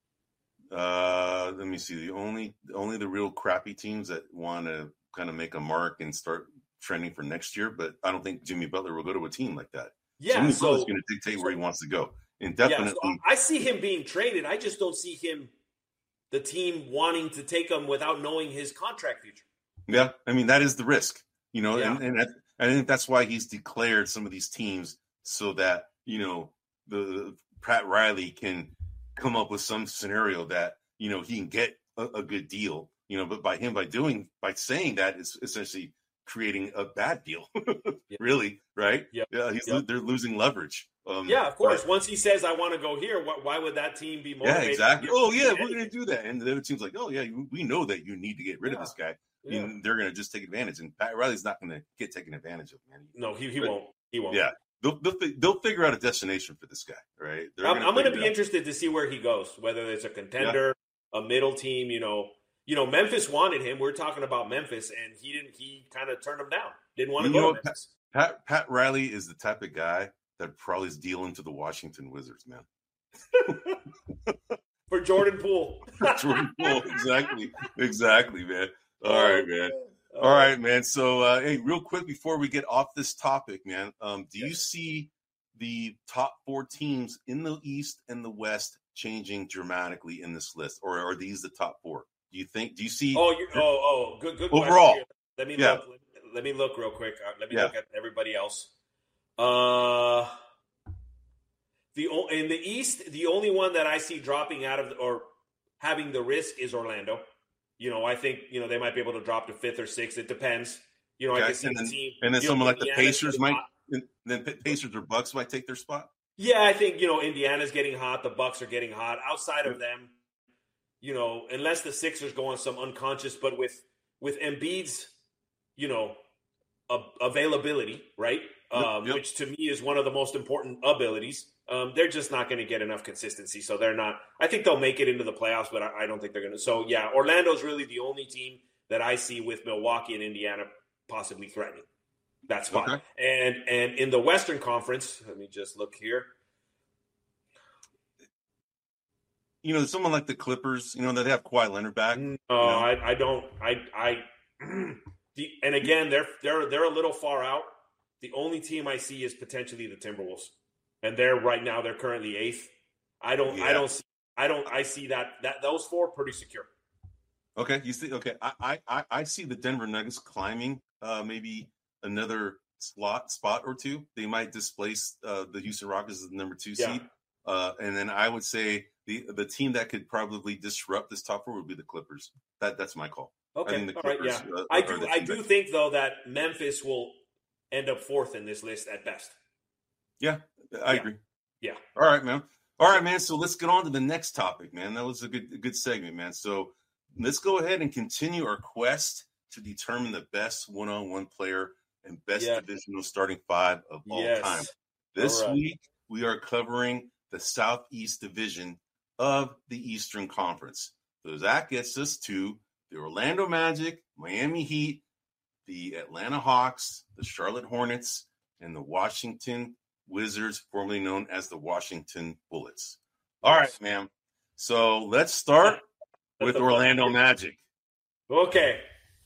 Let me see. The only the real crappy teams that want to kind of make a mark and start trending for next year. But I don't think Jimmy Butler will go to a team like that. Yeah, Jimmy Butler's going to dictate where he wants to go, and definitely. Yeah, so I see him being traded. I just don't see the team wanting to take him without knowing his contract future. Yeah, I mean that is the risk, and I think that's why he's declared some of these teams so that the Pat Riley can come up with some scenario that he can get a good deal, But by saying that, it's essentially creating a bad deal, really, right? Yeah, they're losing leverage. Of course. Once he says, "I want to go here," why would that team be motivated? Yeah, exactly. Oh, yeah, we're going to do that, and the other team's like, "Oh, yeah, we know that you need to get rid of this guy." Yeah. And they're going to just take advantage, and Pat Riley's not going to get taken advantage of, man. No, he won't. He won't. Yeah, they'll figure out a destination for this guy, right? I'm going to be interested to see where he goes, whether it's a contender, a middle team. Memphis wanted him. We're talking about Memphis, and he kind of turned him down. Didn't want to go to Memphis. Pat Riley is the type of guy that probably is dealing to the Washington Wizards, man. For Jordan Poole. Jordan Poole, exactly, man. All right, man. All right, man. So, hey, real quick before we get off this topic, man, do you see the top 4 teams in the East and the West changing dramatically in this list, or are these the top 4? Do you see? Good overall? Question. Let me look. Let me look real quick. Let me look at everybody else. In the East, the only one that I see dropping out of or having the risk is Orlando. I think they might be able to drop to 5th or 6th. It depends. I can see the team. And then someone like the Pacers might. Then Pacers or Bucks might take their spot. Yeah, I think Indiana's getting hot. The Bucks are getting hot. Outside of them, unless the Sixers go on some unconscious, but with Embiid's, availability, right? Which to me is one of the most important abilities. They're just not going to get enough consistency, so they're not. I think they'll make it into the playoffs, but I don't think they're going to. So yeah, Orlando's really the only team that I see with Milwaukee and Indiana possibly threatening that spot. Okay. And in the Western Conference, let me just look here. Someone like the Clippers, that have Kawhi Leonard back. No, I don't. And again, they're a little far out. The only team I see is potentially the Timberwolves, and they're currently 8th. I see that those 4 pretty secure. Okay, you see. Okay, I see the Denver Nuggets climbing maybe another spot or 2. They might displace the Houston Rockets as the number 2 seed, and then I would say the team that could probably disrupt this top 4 would be the Clippers. That's my call. Okay, all right, yeah. I do think though that Memphis will end up 4th in this list at best. Yeah, I agree. Yeah. All right, man. All right, man. So let's get on to the next topic, man. That was a good segment, man. So let's go ahead and continue our quest to determine the best one-on-one player and best divisional starting 5 of all time. This week, we are covering the Southeast Division of the Eastern Conference. So that gets us to the Orlando Magic, Miami Heat, the Atlanta Hawks, the Charlotte Hornets, and the Washington Wizards, formerly known as the Washington Bullets. All right, man. So let's start with Orlando Magic. Okay.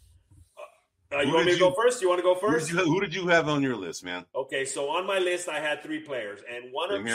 You want me to go first? You want to go first? Who did you have on your list, man? Okay, so on my list, I had 3 players. And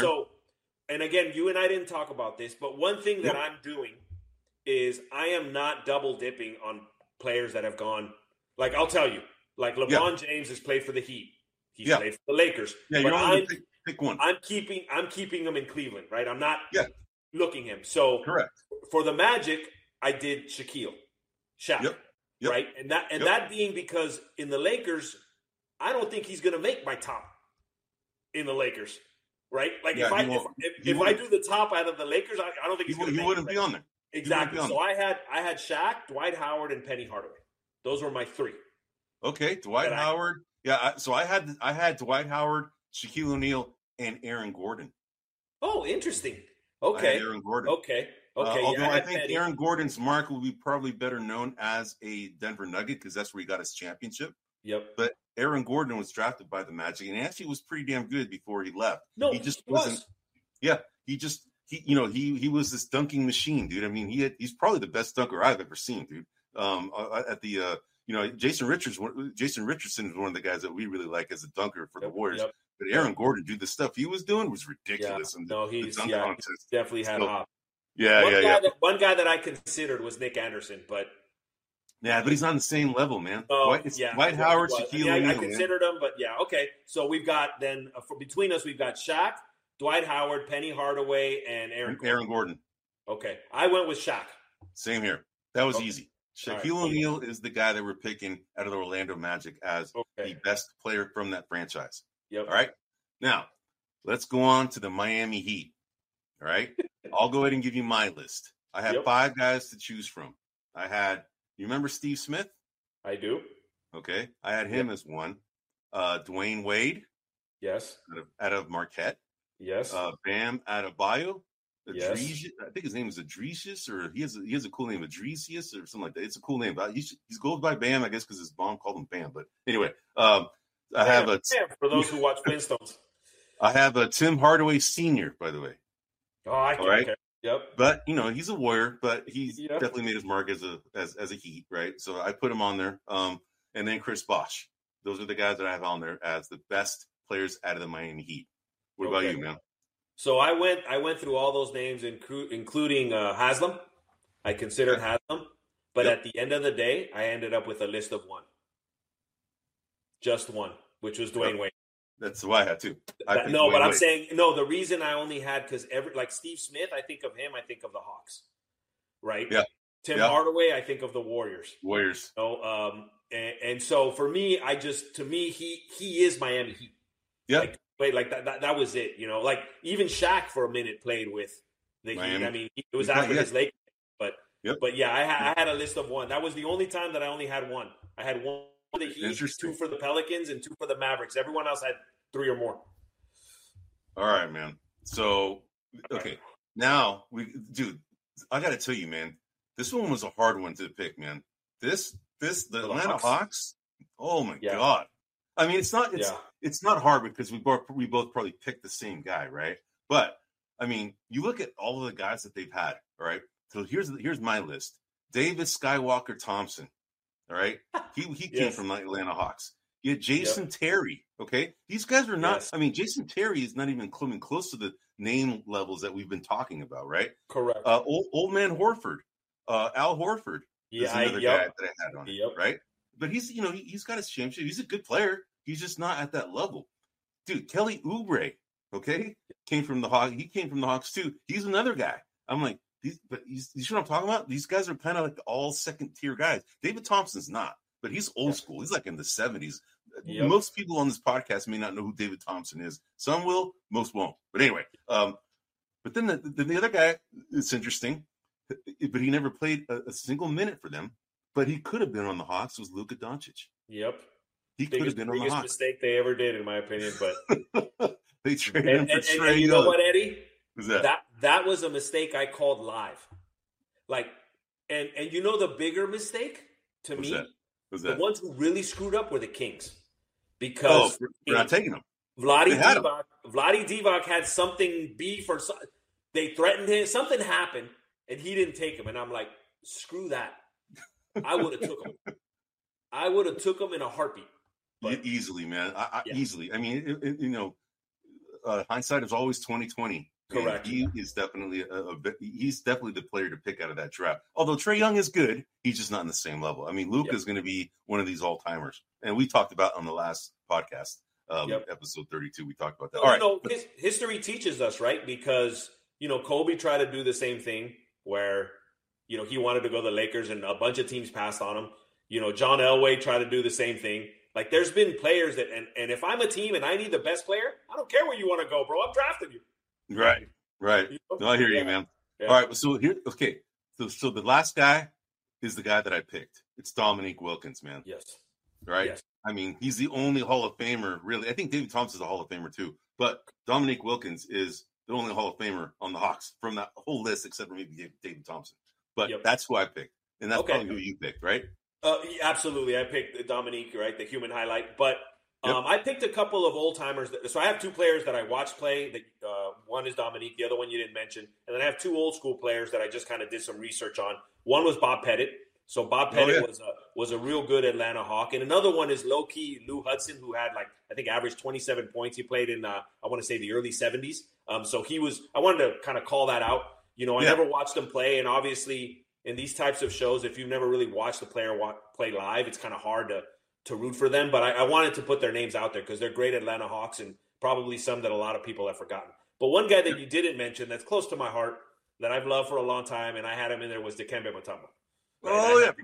and again, you and I didn't talk about this, but one thing that I'm doing is I am not double dipping on players that have gone. Like, I'll tell you, like LeBron James has played for the Heat. He's played for the Lakers. Yeah, you're only pick one. I'm keeping him in Cleveland, right? I'm not looking him. So correct. For the Magic, I did Shaq. Yep. Right? And that being because in the Lakers, I don't think he's gonna make my top in the Lakers. Right? Like if I do the top out of the Lakers, I don't think he's gonna make it. He wouldn't be on there. Exactly. So I had Shaq, Dwight Howard, and Penny Hardaway. Those were my 3. Okay, Dwight Howard. So I had Dwight Howard, Shaquille O'Neal, and Aaron Gordon. Oh, interesting. Okay. Aaron Gordon. Okay. Although I think Penny. Aaron Gordon's mark will be probably better known as a Denver Nugget because that's where he got his championship. Yep. But Aaron Gordon was drafted by the Magic and actually was pretty damn good before he left. No, he just wasn't. Yeah, he was this dunking machine, dude. I mean, he's probably the best dunker I've ever seen, dude. At the Jason Richardson is one of the guys that we really like as a dunker for the Warriors. Yep. But Aaron Gordon, dude, the stuff he was doing was ridiculous. Yeah. He's definitely had hop. One guy that I considered was Nick Anderson, but but he's on the same level, man. Dwight Howard, Shaquille O'Neal. I considered him, but okay. So we've got then between us, we've got Shaq, Dwight Howard, Penny Hardaway, and Aaron Gordon. Okay, I went with Shaq. Same here. That was easy. Shaquille O'Neal is the guy that we're picking out of the Orlando Magic as the best player from that franchise. Yep. All right. Now, let's go on to the Miami Heat. All right. I'll go ahead and give you my list. I have 5 guys to choose from. You remember Steve Smith? I do. Okay. I had him as one. Dwayne Wade. Yes. Out of Marquette. Yes. Bam Adebayo. Yes. I think his name is Adresius, or he has a cool name, Adresius, or something like that. It's a cool name. But he goes by Bam, I guess, because his mom called him Bam. But anyway, I have for those who watch Flintstones. I have a Tim Hardaway Sr., by the way. Oh, I can. Right? Yep. But he's a Warrior, but he's definitely made his mark as a Heat, right? So I put him on there. And then Chris Bosh. Those are the guys that I have on there as the best players out of the Miami Heat. What about you, man? So I went through all those names, including Haslam. I considered Haslam, but at the end of the day, I ended up with a list of one, just one, which was Dwayne Wade. That's who I had too. I'm saying the reason I only had because like Steve Smith, I think of him, I think of the Hawks, right? Yeah. Tim Hardaway, I think of the Warriors. And so for me, he is Miami Heat. Yeah. Like that was it. Like even Shaq for a minute played with the Heat. I mean, it was after his Lakers, but yeah, I had a list of one. That was the only time that I only had one. I had one for the Heat, two for the Pelicans, and two for the Mavericks. Everyone else had three or more. All right, man. So, okay. Now, I got to tell you, man, this one was a hard one to pick, man. The Atlanta Hawks. Oh, my God. I mean, it's not hard because we both probably picked the same guy, right? But, I mean, you look at all of the guys that they've had, all right? So here's my list. David Skywalker Thompson, all right? He came from the Atlanta Hawks. You had Jason Terry, okay? These guys are not, I mean, Jason Terry is not even coming close to the name levels that we've been talking about, right? Correct. Old man Horford, Al Horford is another guy that I had on it, right? But he's got his championship. He's a good player. He's just not at that level. Dude, Kelly Oubre, okay? Came from the Hawks. He came from the Hawks too. He's another guy. I'm like, you see what I'm talking about? These guys are kind of like all second tier guys. David Thompson's not, but he's old school. He's like in the 70s. Most people on this podcast may not know who David Thompson is. Some will, most won't. But anyway, but then the other guy, it's interesting, but he never played a single minute for them. But he could have been on the Hawks. Was Luka Doncic? Yep, he could have been on the Hawks. Biggest mistake they ever did, in my opinion. But they traded him for Trae Young. You know what, Eddie? Who's that? That was a mistake I called live. Like, and you know the bigger mistake to me, the ones who really screwed up were the Kings, because we're not taking them. Vlade Divac had something beef or something. They threatened him. Something happened, and he didn't take him. And I'm like, screw that. I would have took him. I would have took him in a heartbeat. But, easily, man. Easily. I mean, hindsight is always 20/20. Correct. He is definitely he's definitely the player to pick out of that draft. Although Trae Young is good, he's just not on the same level. I mean, Luka is going to be one of these all timers, and we talked about on the last podcast, episode 32. We talked about that. All right, history teaches us, right? Because Kobe tried to do the same thing where he wanted to go to the Lakers, and a bunch of teams passed on him. John Elway tried to do the same thing. Like, there's been players that, and if I'm a team and I need the best player, I don't care where you want to go, bro. I'm drafting you. Right. No, I hear you, man. Yeah. All right, so here, okay. So the last guy is the guy that I picked. It's Dominique Wilkins, man. Yes. Right? Yes. I mean, he's the only Hall of Famer, really. I think David Thompson's a Hall of Famer, too. But Dominique Wilkins is the only Hall of Famer on the Hawks from that whole list, except for maybe David Thompson. But that's who I picked. And that's probably who you picked, right? Absolutely. I picked Dominique, right? The human highlight. But I picked a couple of old timers. So I have two players that I watched play. One is Dominique. The other one you didn't mention. And then I have two old school players that I just kind of did some research on. One was Bob Pettit. So Bob Pettit was a real good Atlanta Hawk. And another one is low-key Lou Hudson, who had I think averaged 27 points. He played in, I want to say, the early 70s. So I wanted to kind of call that out. I never watched him play. And obviously in these types of shows, if you've never really watched the player play live, it's kind of hard to root for them. But I wanted to put their names out there because they're great Atlanta Hawks and probably some that a lot of people have forgotten. But one guy that you didn't mention that's close to my heart that I've loved for a long time, and I had him in there, was Dikembe Mutombo. Right? Oh, yeah.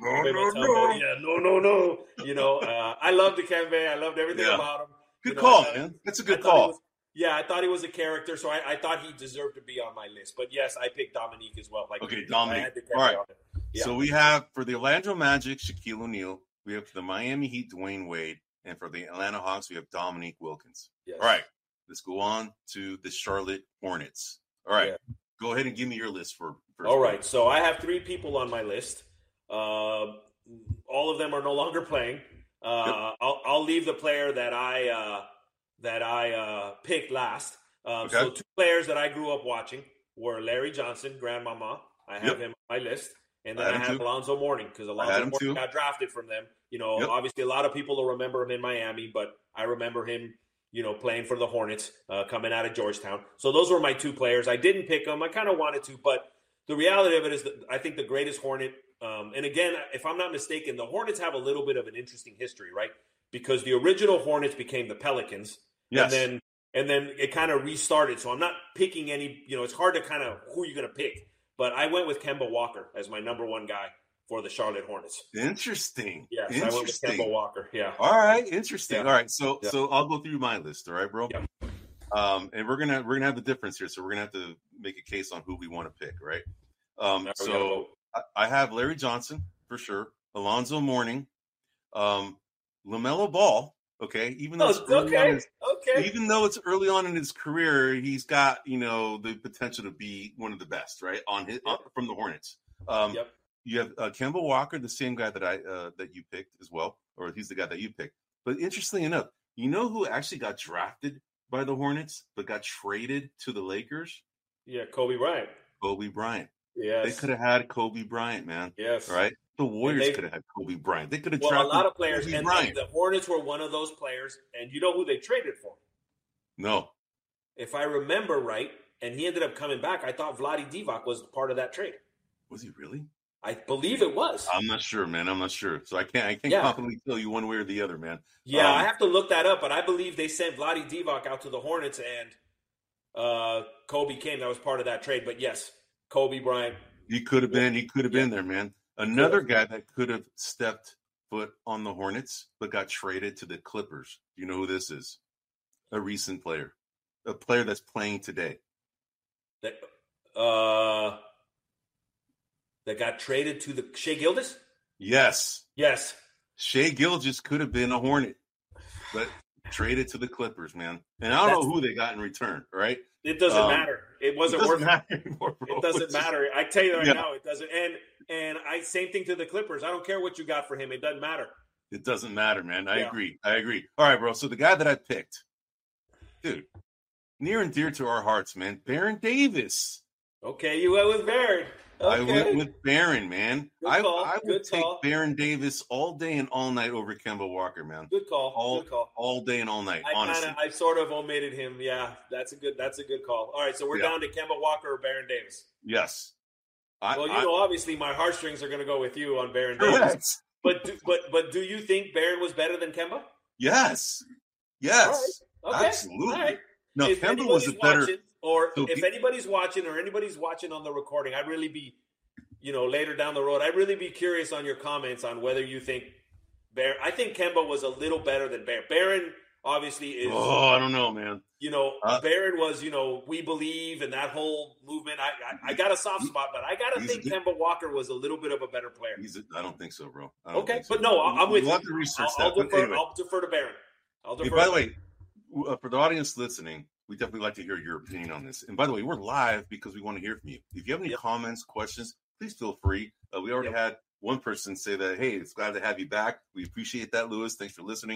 No. I love Dikembe. I loved everything about him. Good call, man. That's a good call. I thought he was a character, so I thought he deserved to be on my list. But yes, I picked Dominique as well. Dominique. All right. Yeah. So we have for the Orlando Magic, Shaquille O'Neal. We have for the Miami Heat, Dwayne Wade. And for the Atlanta Hawks, we have Dominique Wilkins. Yes. All right. Let's go on to the Charlotte Hornets. All right. Yeah. Go ahead and give me your list for All right. So I have three people on my list. All of them are no longer playing. I'll leave the player that I picked last. So two players that I grew up watching were Larry Johnson, Grandmama. I have him on my list. And then I have Alonzo Mourning because Alonzo Mourning got drafted from them. Obviously a lot of people will remember him in Miami, but I remember him playing for the Hornets, coming out of Georgetown. So those were my two players. I didn't pick them. I kind of wanted to, but the reality of it is that I think the greatest Hornet, and again, if I'm not mistaken, the Hornets have a little bit of an interesting history, right? Because the original Hornets became the Pelicans. Yes. And then it kind of restarted. So I'm not picking any, it's hard to kind of who you're going to pick. But I went with Kemba Walker as my number one guy for the Charlotte Hornets. Interesting. Yes, I went with Kemba Walker. Yeah. All right. Interesting. Yeah. All right. So I'll go through my list. All right, bro. Yeah. And we're gonna have the difference here. So we're gonna have to make a case on who we want to pick, right? So I have Larry Johnson for sure, Alonzo Mourning, LaMelo Ball. Okay, even though even though it's early on in his career, he's got the potential to be one of the best, right? From the Hornets. You have Kemba Walker, the same guy that you picked as well, or he's the guy that you picked. But interestingly enough, you know who actually got drafted by the Hornets but got traded to the Lakers? Yeah, Kobe Bryant. Kobe Bryant. Yes. They could have had Kobe Bryant, man. Yes. Right? The Warriors could have had Kobe Bryant. They could have drafted a lot of players, Kobe and Bryant. The Hornets were one of those players. And you know who they traded for? No. If I remember right, and he ended up coming back, I thought Vlade Divac was part of that trade. Was he really? I believe it was. I'm not sure, man. I'm not sure. So I can't confidently tell you one way or the other, man. Yeah, I have to look that up, but I believe they sent Vlade Divac out to the Hornets, and Kobe came. That was part of that trade. But yes, Kobe Bryant. He could have been. He could have been there, man. Another guy that could have stepped foot on the Hornets but got traded to the Clippers. Do you know who this is? A recent player. A player that's playing today. That got traded to the Shai Gilgeous? Yes. Yes. Shai Gilgeous could have been a Hornet, but traded to the Clippers, man. And I don't know who they got in return, right? It doesn't matter. It wasn't worth it. Anymore, bro. It doesn't matter. I tell you right now, it doesn't. And same thing to the Clippers. I don't care what you got for him. It doesn't matter. It doesn't matter, man. I agree. All right, bro. So the guy that I picked, dude, near and dear to our hearts, man, Baron Davis. Okay, you went with Baron. Okay. I went with Baron, man. I would take call. Baron Davis all day and all night over Kemba Walker, man. Good call. Good call. All day and all night, honestly. I sort of omitted him. Yeah, that's a good call. All right, so we're down to Kemba Walker or Baron Davis. Yes. Obviously my heartstrings are going to go with you on Baron Davis. But do you think Baron was better than Kemba? Yes. All right. Okay. Absolutely. All right. No, if Kemba was a better. If anybody's watching on the recording, I'd really be, later down the road, I'd really be curious on your comments on whether you think Baron. I think Kemba was a little better than Baron. Baron obviously is. Oh, I don't know, man. Baron was, We Believe and that whole movement. I got a soft spot, but I got to think Kemba Walker was a little bit of a better player. I don't think so, bro. Okay, but no, I'm with you. We'll have to research that. I'll defer to Baron. By the way, for the audience listening, we definitely like to hear your opinion on this. And by the way, we're live because we want to hear from you. If you have any comments, questions, please feel free. We already had one person say that, hey, it's glad to have you back. We appreciate that, Lewis. Thanks for listening.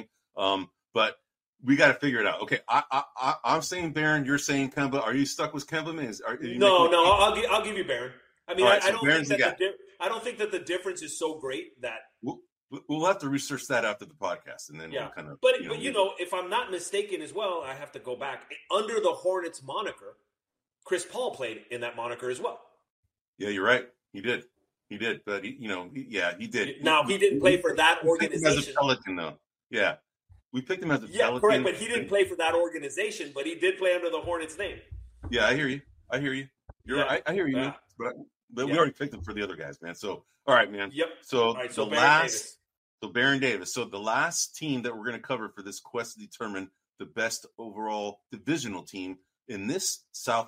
But we got to figure it out. Okay, I'm saying Baron. You're saying Kemba. Are you stuck with Kemba, man? No. I'll give you Baron. I mean, right, I don't think that the difference is so great that we'll have to research that after the podcast, and then we'll kind of. But if I'm not mistaken as well, I have to go back under the Hornets moniker. Chris Paul played in that moniker as well. Yeah, you're right. He did, but he did. Now he didn't play for that organization. As a Pelican, though. Yeah, we picked him as a Pelican. Correct. But he didn't play for that organization. But he did play under the Hornets name. Yeah, I hear you. You're right. I hear you, man. But we already picked him for the other guys, man. So, all right, man. Yep. So, Baron Davis. So the last team that we're going to cover for this quest to determine the best overall divisional team in this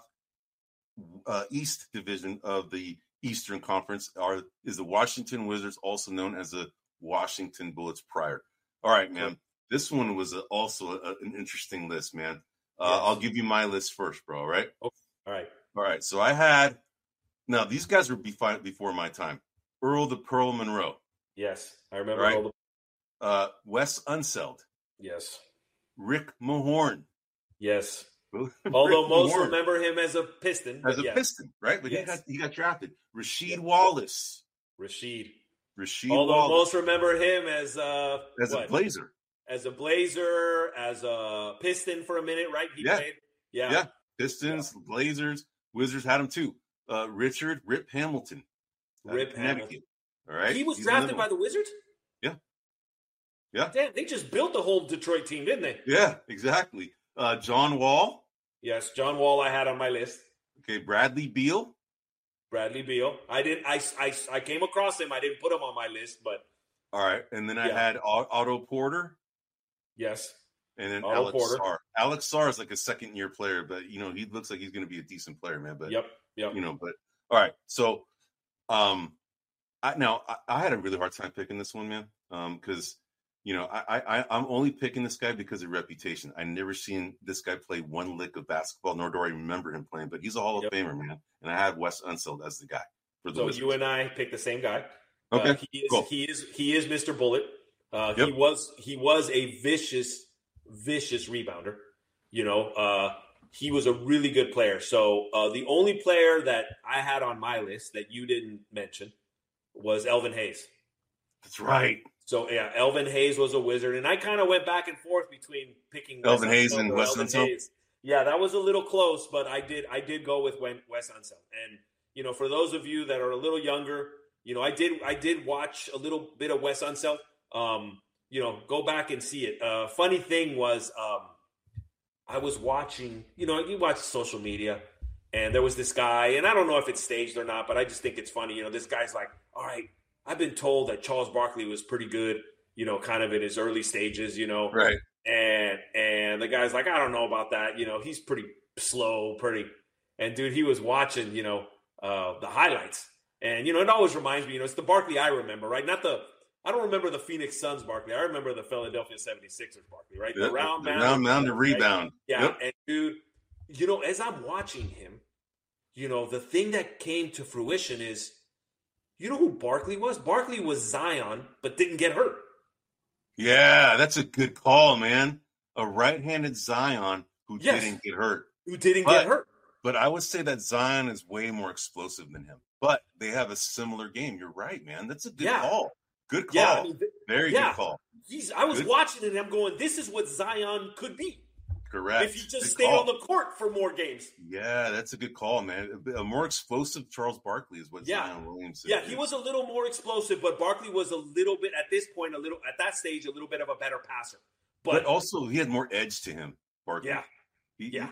East division of the Eastern Conference is the Washington Wizards, also known as the Washington Bullets prior. All right, man. This one was also an interesting list, man. I'll give you my list first, bro. All right. Okay. All right. So I had. Now these guys were before my time. Earl the Pearl Monroe. Yes, I remember. Right? Wes Unseld. Yes. Rick Mahorn. Although most remember him as a Piston. Piston, right? But he got drafted. Rasheed Wallace. Rasheed Wallace. Most remember him as a Blazer. as a Blazer, as a Piston for a minute, right? He played. Yeah. Pistons, Blazers, Wizards had him too. Richard Rip Hamilton. Rip Hamilton. All right. He was drafted by the Wizards? Yeah. Yeah. Damn, they just built the whole Detroit team, didn't they? Yeah, exactly. John Wall. Yes, John Wall I had on my list. Okay, Bradley Beal. I came across him. I didn't put him on my list, but all right. And then I had Otto Porter. Yes. And then Alex Sarr. Alex Sarr is like a second-year player, but he looks like he's going to be a decent player, man. But yep. But all right. So, I had a really hard time picking this one, man. Because I'm only picking this guy because of reputation. I never seen this guy play one lick of basketball, nor do I remember him playing. But he's a Hall of Famer, man. And I have Wes Unseld as the guy for the Wizards. You and I picked the same guy. Okay, cool. He is Mr. Bullet. He was a vicious rebounder. He was a really good player. So the only player that I had on my list that you didn't mention was Elvin Hayes. That's right. So yeah, Elvin Hayes was a Wizard, and I kind of went back and forth between picking Elvin Hayes and Wes Unseld. Yeah, that was a little close, but I did go with Wes Unseld. And for those of you that are a little younger, I did watch a little bit of Wes Unseld. Go back and see it. Funny thing was, I was watching. You watch social media, and there was this guy, and I don't know if it's staged or not, but I just think it's funny. This guy's like, all right, I've been told that Charles Barkley was pretty good, kind of in his early stages, Right. And the guy's like, I don't know about that. He's pretty slow, and dude, he was watching, the highlights. And, it always reminds me, it's the Barkley I remember, right? I don't remember the Phoenix Suns Barkley. I remember the Philadelphia 76ers Barkley, right? Yep. The round mound to rebound. Right? Yeah. Yep. And dude, as I'm watching him, the thing that came to fruition is, you know who Barkley was? Barkley was Zion, but didn't get hurt. Yeah, that's a good call, man. A right-handed Zion who didn't get hurt. Get hurt. But I would say that Zion is way more explosive than him. But they have a similar game. You're right, man. That's a good call. Good call. Yeah, very good call. I was watching it and I'm going, this is what Zion could be. Correct. If he just stayed on the court for more games. Yeah, that's a good call, man. A more explosive Charles Barkley is what Zion Williams said. Yeah, he was a little more explosive, but Barkley was a little bit, at this point, at that stage, a little bit of a better passer. But also, he had more edge to him, Barkley. Yeah.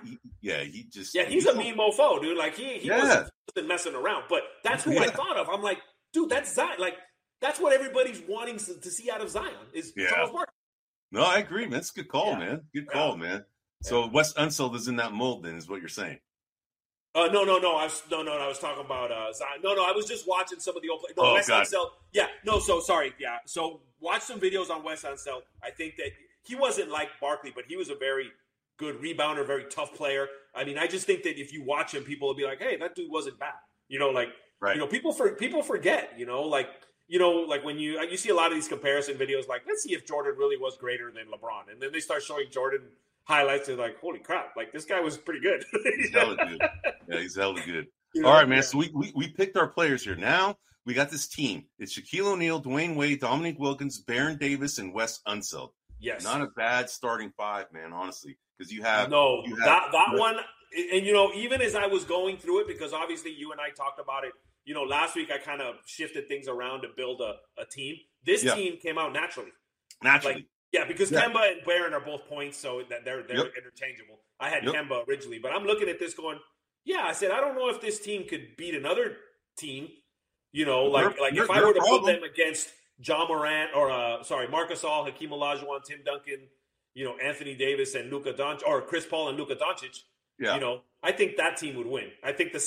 He's a mean mofo, dude. Like, he wasn't messing around. But that's who I thought of. I'm like, dude, that's Zion. Like, that's what everybody's wanting to see out of Zion is Charles Barkley. No, I agree, man. That's a good call, man. Good call, man. So Wes Unseld is in that mold, then, is what you're saying? No. I was talking about Zion. No. I was just watching some of the old players. No, Wes Unseld. Yeah. No. So sorry. Yeah. So watch some videos on Wes Unseld. I think that he wasn't like Barkley, but he was a very good rebounder, very tough player. I mean, I just think that if you watch him, people will be like, "Hey, that dude wasn't bad." People forget. Like when you see a lot of these comparison videos, like, let's see if Jordan really was greater than LeBron, and then they start showing Jordan highlights and like, holy crap, like this guy was pretty good. He's hella good. Yeah, he's hella good. All right, man. So we picked our players here. Now we got this team. It's Shaquille O'Neal, Dwayne Wade, Dominique Wilkins, Baron Davis, and Wes Unseld. Yes. Not a bad starting five, man, honestly. Because that one, and even as I was going through it, because obviously you and I talked about it, last week I kind of shifted things around to build a team. This team came out naturally. Because Kemba and Baron are both points, so that they're interchangeable. I had Kemba originally, but I'm looking at this going, I said, I don't know if this team could beat another team. If I were to put them against John Morant or Marc Gasol, Hakeem Olajuwon, Tim Duncan, Anthony Davis and Luka Doncic, or Chris Paul and Luka Doncic. I think that team would win. I think the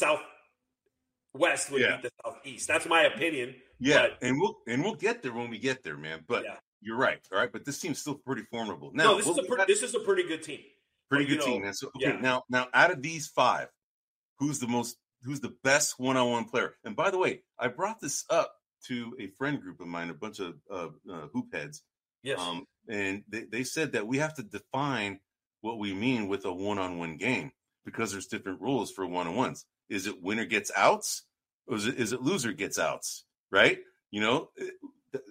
Southwest would beat the Southeast. That's my opinion. Yeah, and we'll get there when we get there, man. But you're right. All right, but this team's still pretty formidable. Now, this is a pretty good team. Pretty good team, man. So now out of these five, who's the best one-on-one player? And by the way, I brought this up to a friend group of mine, a bunch of hoop heads. Yes. And they said that we have to define what we mean with a one-on-one game because there's different rules for one-on-ones. Is it winner gets outs, or is it loser gets outs? Right?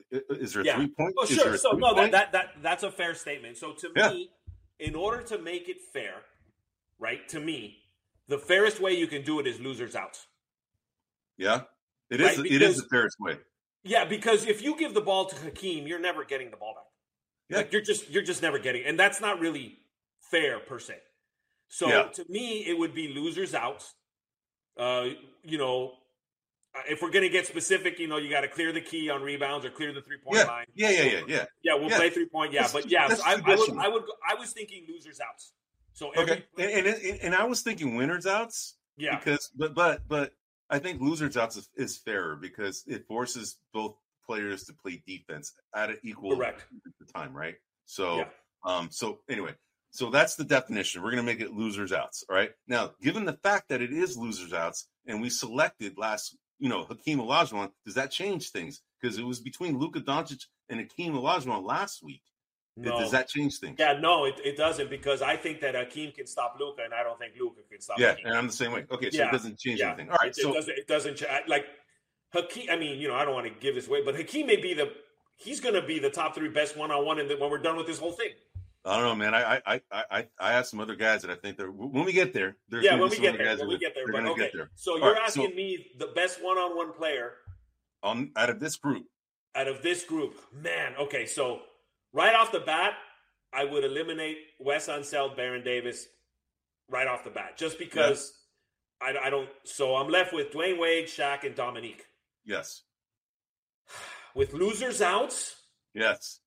Is there Yeah. 3 points? Oh, Is sure. there a So three no, point? that's a fair statement. So to Yeah. me, in order to make it fair, right? To me, the fairest way you can do it is losers out. Yeah, it Right? is. It is Because- the fairest way. Yeah, because if you give the ball to Hakeem, you're never getting the ball back. Yeah. Like you're just never getting, and that's not really fair per se. So Yeah. to me, it would be losers out. You know, if we're gonna get specific, you got to clear the key on rebounds or clear the 3-point line. Yeah. Yeah, we'll play 3-point. Yeah, That's- but yeah, that's so I traditional. was thinking losers outs. So Okay, and I was thinking winners outs. Yeah. Because but I think losers outs is fairer because it forces both players to play defense at an equal Correct. time, right? So Yeah. So anyway, so that's the definition. We're gonna make it losers outs. All right. Now, given the fact that it is losers outs, and we selected Hakeem Olajuwon, does that change things? Because it was between Luka Doncic and Hakeem Olajuwon last week. No. Does that change things? Yeah, no, it doesn't, because I think that Hakeem can stop Luka, and I don't think Luka can stop Yeah, Hakeem. and I'm the same way. Okay, so Yeah. it doesn't change Yeah. anything. All right, It doesn't like Hakeem. I mean, I don't want to give this away, but Hakeem may be he's going to be the top 3 best one-on-one when we're done with this whole thing. I don't know, man. I have some other guys that I think when we get there. When we get there. But okay, so you're asking me the best one-on-one player out of this group. Man, okay, so right off the bat, I would eliminate Wes Unseld, Baron Davis right off the bat, just because I don't. So I'm left with Dwayne Wade, Shaq, and Dominique. Yes. With losers out, Yes.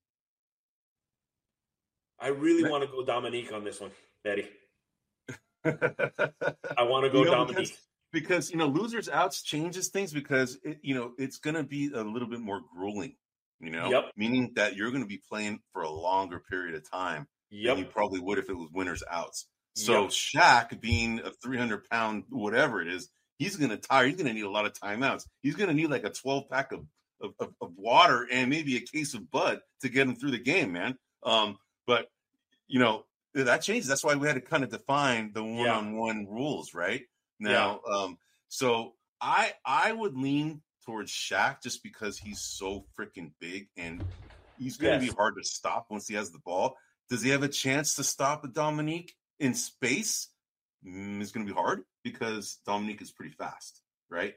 I really want to go Dominique on this one, Eddie. I want to go Dominique. Because losers outs changes things because it's going to be a little bit more grueling. Yep. Meaning that you're going to be playing for a longer period of time than you probably would if it was winners outs. So Shaq, being a 300-pound whatever it is, he's going to tire. He's going to need a lot of timeouts. He's going to need like a 12-pack of water and maybe a case of Bud to get him through the game, man. But that changes. That's why we had to kind of define the one-on-one rules, right? Now, so I would lean towards Shaq just because he's so freaking big and he's going to be hard to stop once he has the ball. Does he have a chance to stop Dominique in space? It's going to be hard because Dominique is pretty fast, right?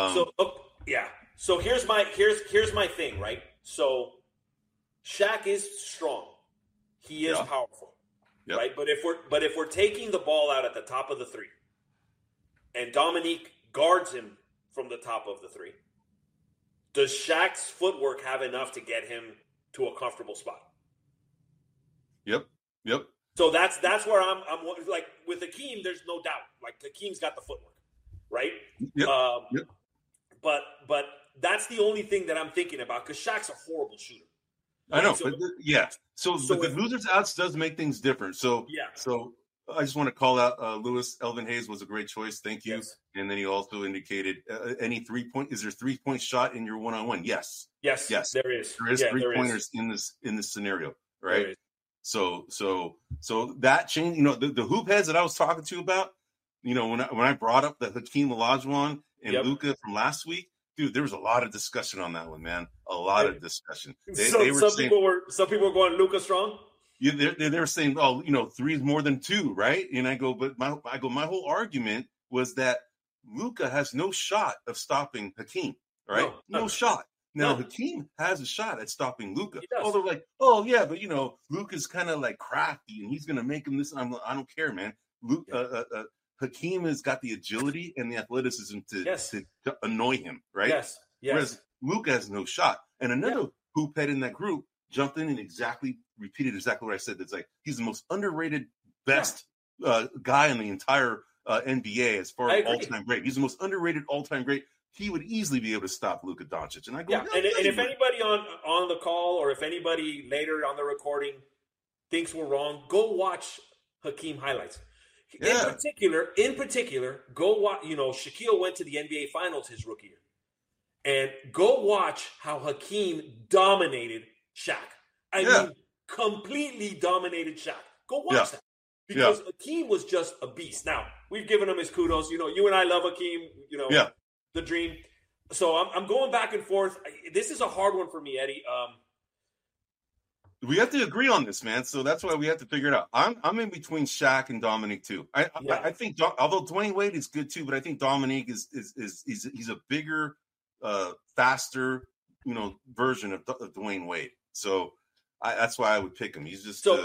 So here's my thing, right? So Shaq is strong. He is powerful, right? But if we're taking the ball out at the top of the 3, and Dominique guards him from the top of the 3, does Shaq's footwork have enough to get him to a comfortable spot? Yep. So that's where I'm like with Hakeem. There's no doubt. Like Hakeem's got the footwork, right? Yep. But that's the only thing that I'm thinking about because Shaq's a horrible shooter. I know, So, but the losers outs does make things different. So I just want to call out Lewis Elvin Hayes was a great choice. Thank you. Yes. And then he also indicated any 3-point. Is there 3-point shot in your one-on-one? Yes. There is. There is 3-pointers in this scenario, right? So that change. The hoop heads that I was talking to you about. When I brought up the Hakeem Olajuwon and Luka from last week, dude, there was a lot of discussion on that one, man. A lot of discussion. People were going Luka strong. Yeah, they were saying, 3 is more than 2, right? And I go, but my whole argument was that Luka has no shot of stopping Hakeem, right? No shot. Now Hakeem has a shot at stopping Luka. Oh, they're like, oh yeah, but Luka's kind of like crafty and he's gonna make him this. I don't care, man. Hakeem has got the agility and the athleticism to annoy him, right? Yes. Whereas Luka has no shot. And another hoop head in that group jumped in and repeated exactly what I said. It's like he's the most underrated, best guy in the entire NBA as far as all-time great. He's the most underrated all-time great. He would easily be able to stop Luka Doncic. And I go, and if anybody on the call or if anybody later on the recording thinks we're wrong, go watch Hakeem highlights. Yeah. In particular, go watch. Shaquille went to the NBA Finals his rookie year, and go watch how Hakeem dominated Shaq. I mean, completely dominated Shaq. Go watch that because Hakeem was just a beast. Now we've given him his kudos. You and I love Hakeem. The dream. So I'm going back and forth. This is a hard one for me, Eddie. We have to agree on this, man. So that's why we have to figure it out. I'm in between Shaq and Dominique too. I think although Dwayne Wade is good too, but I think Dominique is he's a bigger, faster, version of Dwayne Wade. So that's why I would pick him. He's just so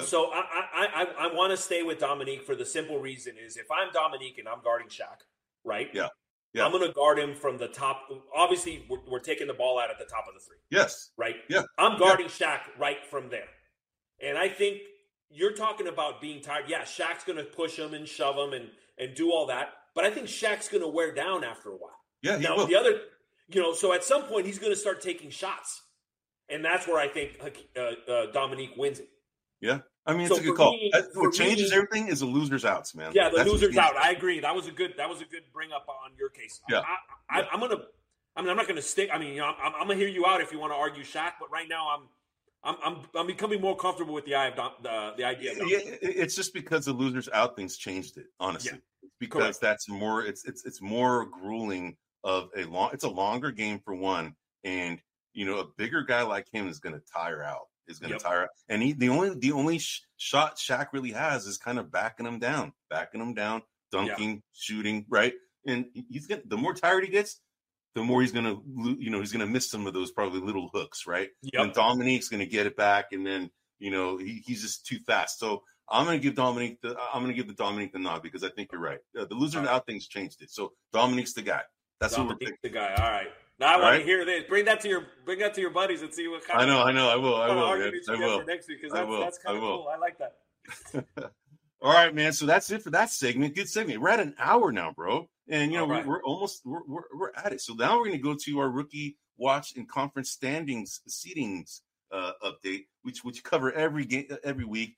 I want to stay with Dominique for the simple reason is if I'm Dominique and I'm guarding Shaq, right? Yeah. I'm going to guard him from the top. Obviously, we're taking the ball out at the top of the three. Yes. Right? Yeah. I'm guarding Shaq right from there. And I think you're talking about being tired. Yeah, Shaq's going to push him and shove him and do all that. But I think Shaq's going to wear down after a while. Yeah, now, the other, so at some point he's going to start taking shots. And that's where I think Dominique wins it. Yeah. I mean, it's a good call. What changes everything is the losers outs, man. Yeah, the losers out. I agree. That was a good bring up on your case. Yeah. I'm not gonna stick. I mean, I'm gonna hear you out if you want to argue Shaq, but right now I'm becoming more comfortable with the idea of Dominique. Yeah, it's just because the losers out things changed it, honestly. Yeah. Because correct. That's more it's more grueling of it's a longer game for one, and a bigger guy like him is gonna tire out. And the only shot Shaq really has is kind of backing him down, dunking, shooting, right? And the more tired he gets, the more he's gonna miss some of those probably little hooks, right? Yep. And Dominique's gonna get it back, and then he's just too fast. So I'm gonna give Dominique the Dominique the nod because I think you're right. The loser out things changed it. So Dominique's the guy. That's Dominique's what we're the guy. All right. Now I want to hear this. Bring that to your buddies and see what kind of. I know. I will. For next week because that's kind of cool. I like that. All right, man. So that's it for that segment. Good segment. We're at an hour now, bro, and right. we're almost we're at it. So now we're going to go to our rookie watch and conference standings seedings update, which cover every week.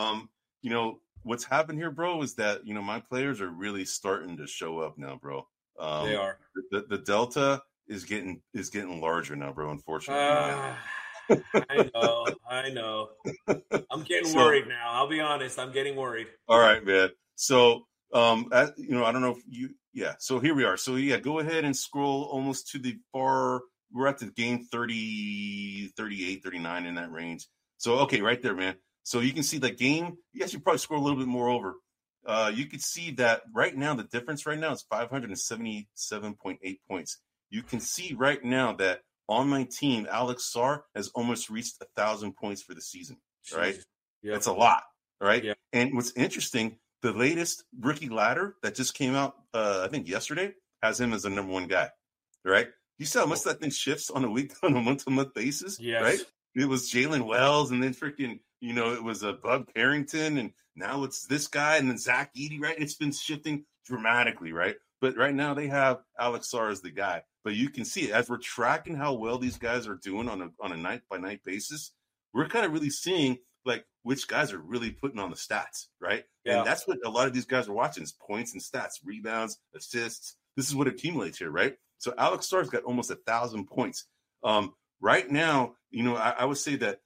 What's happened here, bro, is that my players are really starting to show up now, bro. They are. The delta is getting larger now, bro. Unfortunately, I know. I'm getting worried now. I'll be honest. I'm getting worried. All right, man. So, I don't know if you. Yeah. So here we are. So yeah, go ahead and scroll almost to the far. We're at the game 30, 38, 39 in that range. So okay, right there, man. So you can see the game. You guys should probably scroll a little bit more over. You can see that right now the difference right now is 577.8 points. You can see right now that on my team, Alex Sarr has almost reached 1,000 points for the season. Right? Yeah. That's a lot. Right? Yeah. And what's interesting, the latest rookie ladder that just came out, I think yesterday, has him as the number one guy. Right? You see how much that thing shifts on a month-to-month basis? Yes. Right? It was Jalen Wells, and then freaking, it was Bub Carrington, and now it's this guy, and then Zach Edey, right? It's been shifting dramatically, right? But right now they have Alex Sarr as the guy. But you can see it as we're tracking how well these guys are doing on a night-by-night basis. We're kind of really seeing like which guys are really putting on the stats, right? Yeah. And that's what a lot of these guys are watching is points and stats, rebounds, assists. This is what accumulates here, right? So Alex Sarr's got almost 1,000 points. Right now, I would say that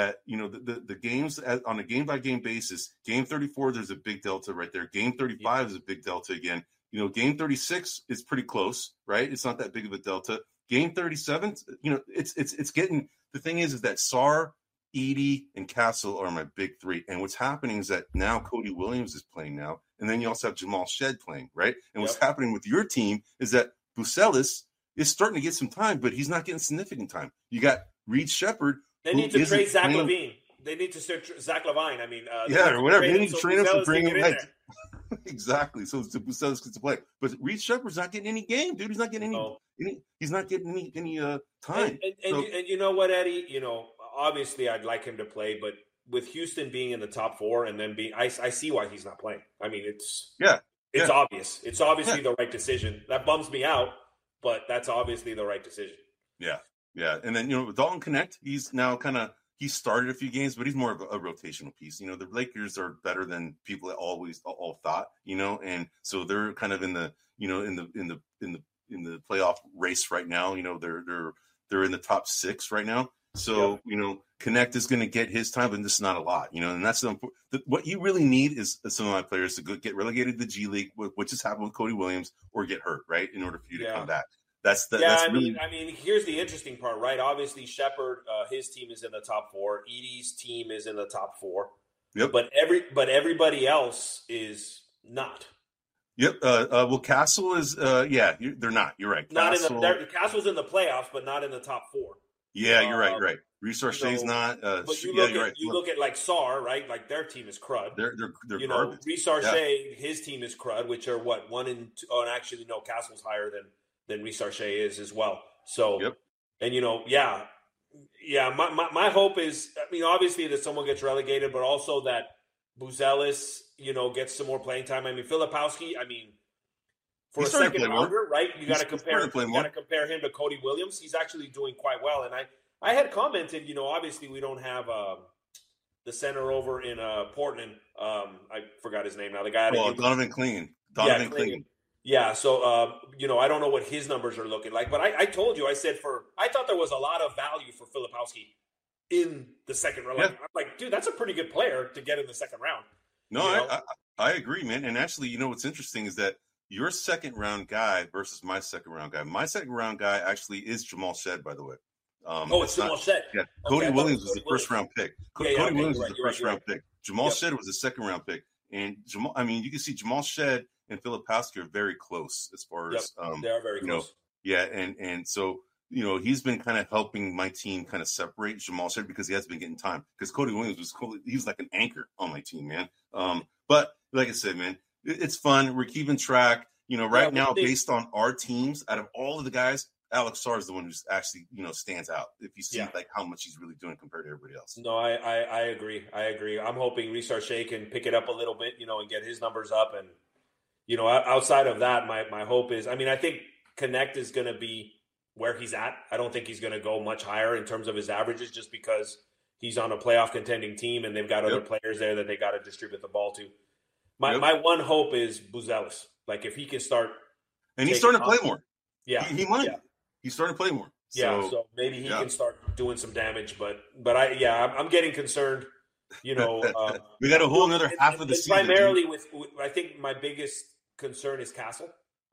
the games on a game-by-game basis, game 34, there's a big delta right there. Game 35 is a big delta again. Game 36 is pretty close, right? It's not that big of a delta. Game 37, it's getting – the thing is that Sarr, Edey, and Castle are my big three. And what's happening is that now Cody Williams is playing now, and then you also have Jamal Shead playing, right? And what's happening with your team is that Bucelis is starting to get some time, but he's not getting significant time. You got Reed Shepherd. They need to trade Zach Levine. They need to search Zach Levine. I mean, or whatever. They need to train him to bring him back. Exactly. So Bucelis gets to play, but Reed Shepherd's not getting any game, dude. He's not getting any. He's not getting any time. And you know what, Eddie? Obviously, I'd like him to play, but with Houston being in the top four and then I see why he's not playing. I mean, it's obvious. It's obviously the right decision. That bums me out, but that's obviously the right decision. Yeah. Yeah. And then, with Dalton Connect, he's now he started a few games, but he's more of a rotational piece. The Lakers are better than people all thought, and so they're kind of in the, in the playoff race right now. They're in the top 6 right now. So, Connect is going to get his time, but this is not a lot, and that's what you really need is some of my players to get relegated to the G League, which has happened with Cody Williams, or get hurt, right, in order for you to come back. That's really. I mean, here's the interesting part, right? Obviously, Shepard, his team is in the top 4. Edie's team is in the top 4. Yep. But everybody else is not. Yep. Well, Castle is. They're not. You're right. Castle's in the playoffs, but not in the top 4. Yeah, you're right. Right. Resource Shay's not. But you look at like SAR, right? Like their team is crud. They're garbage. Resource Shay, his team is crud, which are what 1 and 2. Oh, and actually, no, Castle's higher than Resource Shay is as well. So, yep. And my hope is, I mean, obviously that someone gets relegated, but also that Buzelis, gets some more playing time. I mean, Filipowski, I mean, for a second rounder, right? You got to compare him to Cody Williams. He's actually doing quite well. And I had commented, obviously we don't have the center over in Portland. I forgot his name now. The guy. Donovan Clingan. Donovan Clingan. Yeah, so I don't know what his numbers are looking like, but I told you, I said I thought there was a lot of value for Filipowski in the second round. Yeah. I'm like, dude, that's a pretty good player to get in the second round. No, I agree, man. And actually, what's interesting is that your second round guy versus my second round guy. My second round guy actually is Jamal Shed, by the way. It's Jamal Shed. Yeah, Cody Williams was the first round pick. Cody Williams was the first round pick. Jamal Shed was the second round pick. And Jamal, I mean, you can see Jamal Shed and Filipowski are very close as far as they are very close. Yeah, and so he's been kind of helping my team kind of separate Jamal Shed because he has been getting time. Because Cody Williams was cool. He was like an anchor on my team, man. But like I said, man, it's fun. We're keeping track. Right now, based on our teams, out of all of the guys, Alex Sarr is the one who's actually, stands out. If you see like how much he's really doing compared to everybody else. No, I agree. I'm hoping Resource Shea can pick it up a little bit, and get his numbers up. And, outside of that, my hope is, I mean, I think Connect is going to be where he's at. I don't think he's going to go much higher in terms of his averages just because he's on a playoff contending team and they've got other players there that they got to distribute the ball to. My one hope is Buzelis. Like if he can start. And he's starting to play more. Yeah. He might. Yeah. He's starting to play more. So maybe he can start doing some damage. But I'm getting concerned. We got a whole another half of the season. Primarily with I think my biggest concern is Castle.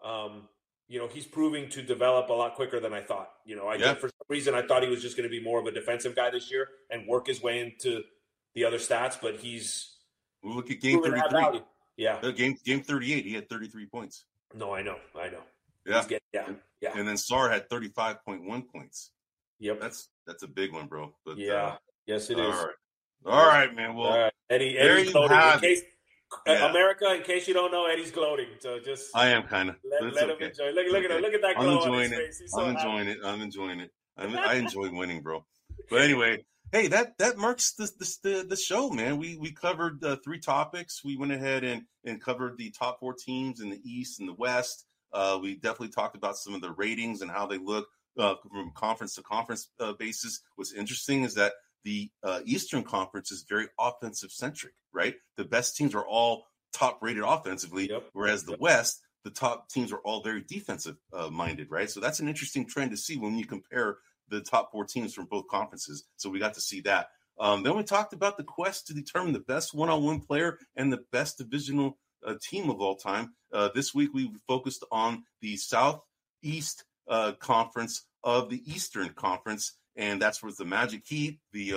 He's proving to develop a lot quicker than I thought. For some reason I thought he was just going to be more of a defensive guy this year and work his way into the other stats, but he's look at game 33. Yeah. Game 38, he had 33 points. No, I know. Yeah. Yeah. And then Sarr had 35.1 points. Yep. That's a big one, bro. But yes it is. All right, man. Well, Eddie's gloating. America, in case you don't know, Eddie's gloating. So just I am kind of. Let him enjoy. Look at that glow on his face. He's so happy. I'm enjoying it. I enjoy winning, bro. But anyway, hey, that marks the show, man. We covered 3 topics. We went ahead and covered the top 4 teams in the East and the West. We definitely talked about some of the ratings and how they look from conference to conference basis. What's interesting is that the Eastern Conference is very offensive centric, right? The best teams are all top rated offensively, whereas the West, the top teams are all very defensive minded, right? So that's an interesting trend to see when you compare the top 4 teams from both conferences. So we got to see that. Then we talked about the quest to determine the best one-on-one player and the best divisional team of all time. This week we focused on the Southeast Conference of the Eastern Conference, and that's where the Magic Heat, the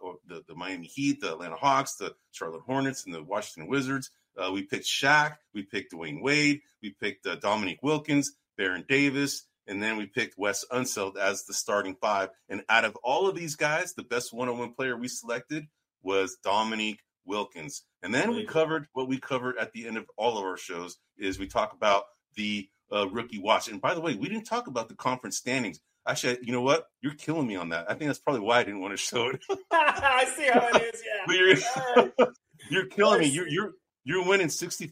Miami Heat, the Atlanta Hawks, the Charlotte Hornets, and the Washington Wizards. We picked Shaq, we picked Dwayne Wade, we picked Dominique Wilkins, Baron Davis, and then we picked Wes Unseld as the starting 5. And out of all of these guys, the best one-on-one player we selected was Dominique Wilkins. And then we covered what we covered at the end of all of our shows is we talk about the rookie watch. And by the way, we didn't talk about the conference standings. Actually, you know what? You're killing me on that. I think that's probably why I didn't want to show it. I see how it is, yeah. But you're killing me. You're winning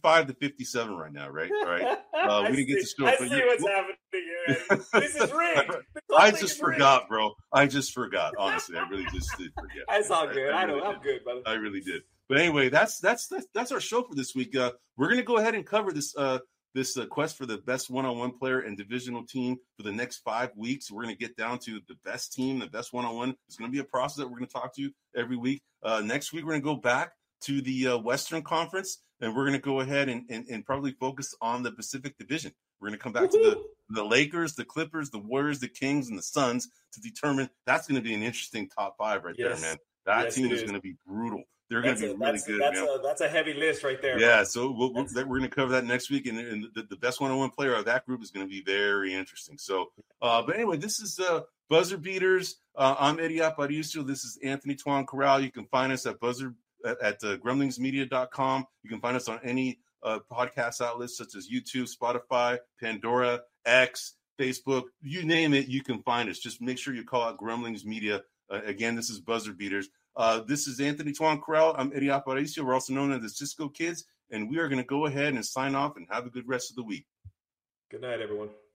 65-57 right now, right? All right. We didn't get to show it. I see what's happening here. This is rigged. I just forgot, bro. I just forgot. Honestly, I really just did forget. That's all good. I know. I'm good, brother. I really did. But anyway, that's our show for this week. We're gonna go ahead and cover this quest for the best one-on-one player and divisional team for the next 5 weeks. We're gonna get down to the best team, the best one-on-one. It's gonna be a process that we're gonna talk to every week. Next week, we're gonna go back to the Western Conference, and we're gonna go ahead and probably focus on the Pacific Division. We're going to come back to the Lakers, the Clippers, the Warriors, the Kings, and the Suns to determine. That's going to be an interesting top 5 right there, man. That team is going to be brutal. They're going to be really good. That's a heavy list right there. Yeah, man. So we're going to cover that next week, and the best one-on-one player of that group is going to be very interesting. So, but anyway, this is Buzzer Beaters. I'm Eddie Aparicio. This is Anthony Tuan Corral. You can find us at gremlingsmedia.com. You can find us on any podcast outlets such as YouTube, Spotify, Pandora, X, Facebook. You name it, you can find us. Just make sure you call out Gremlings Media. Again, this is Buzzer Beaters. This is Anthony Tuan Corral. I'm Eddie Aparicio. We're also known as the Cisco Kids, and we are going to go ahead and sign off and have a good rest of the week. Good night, everyone.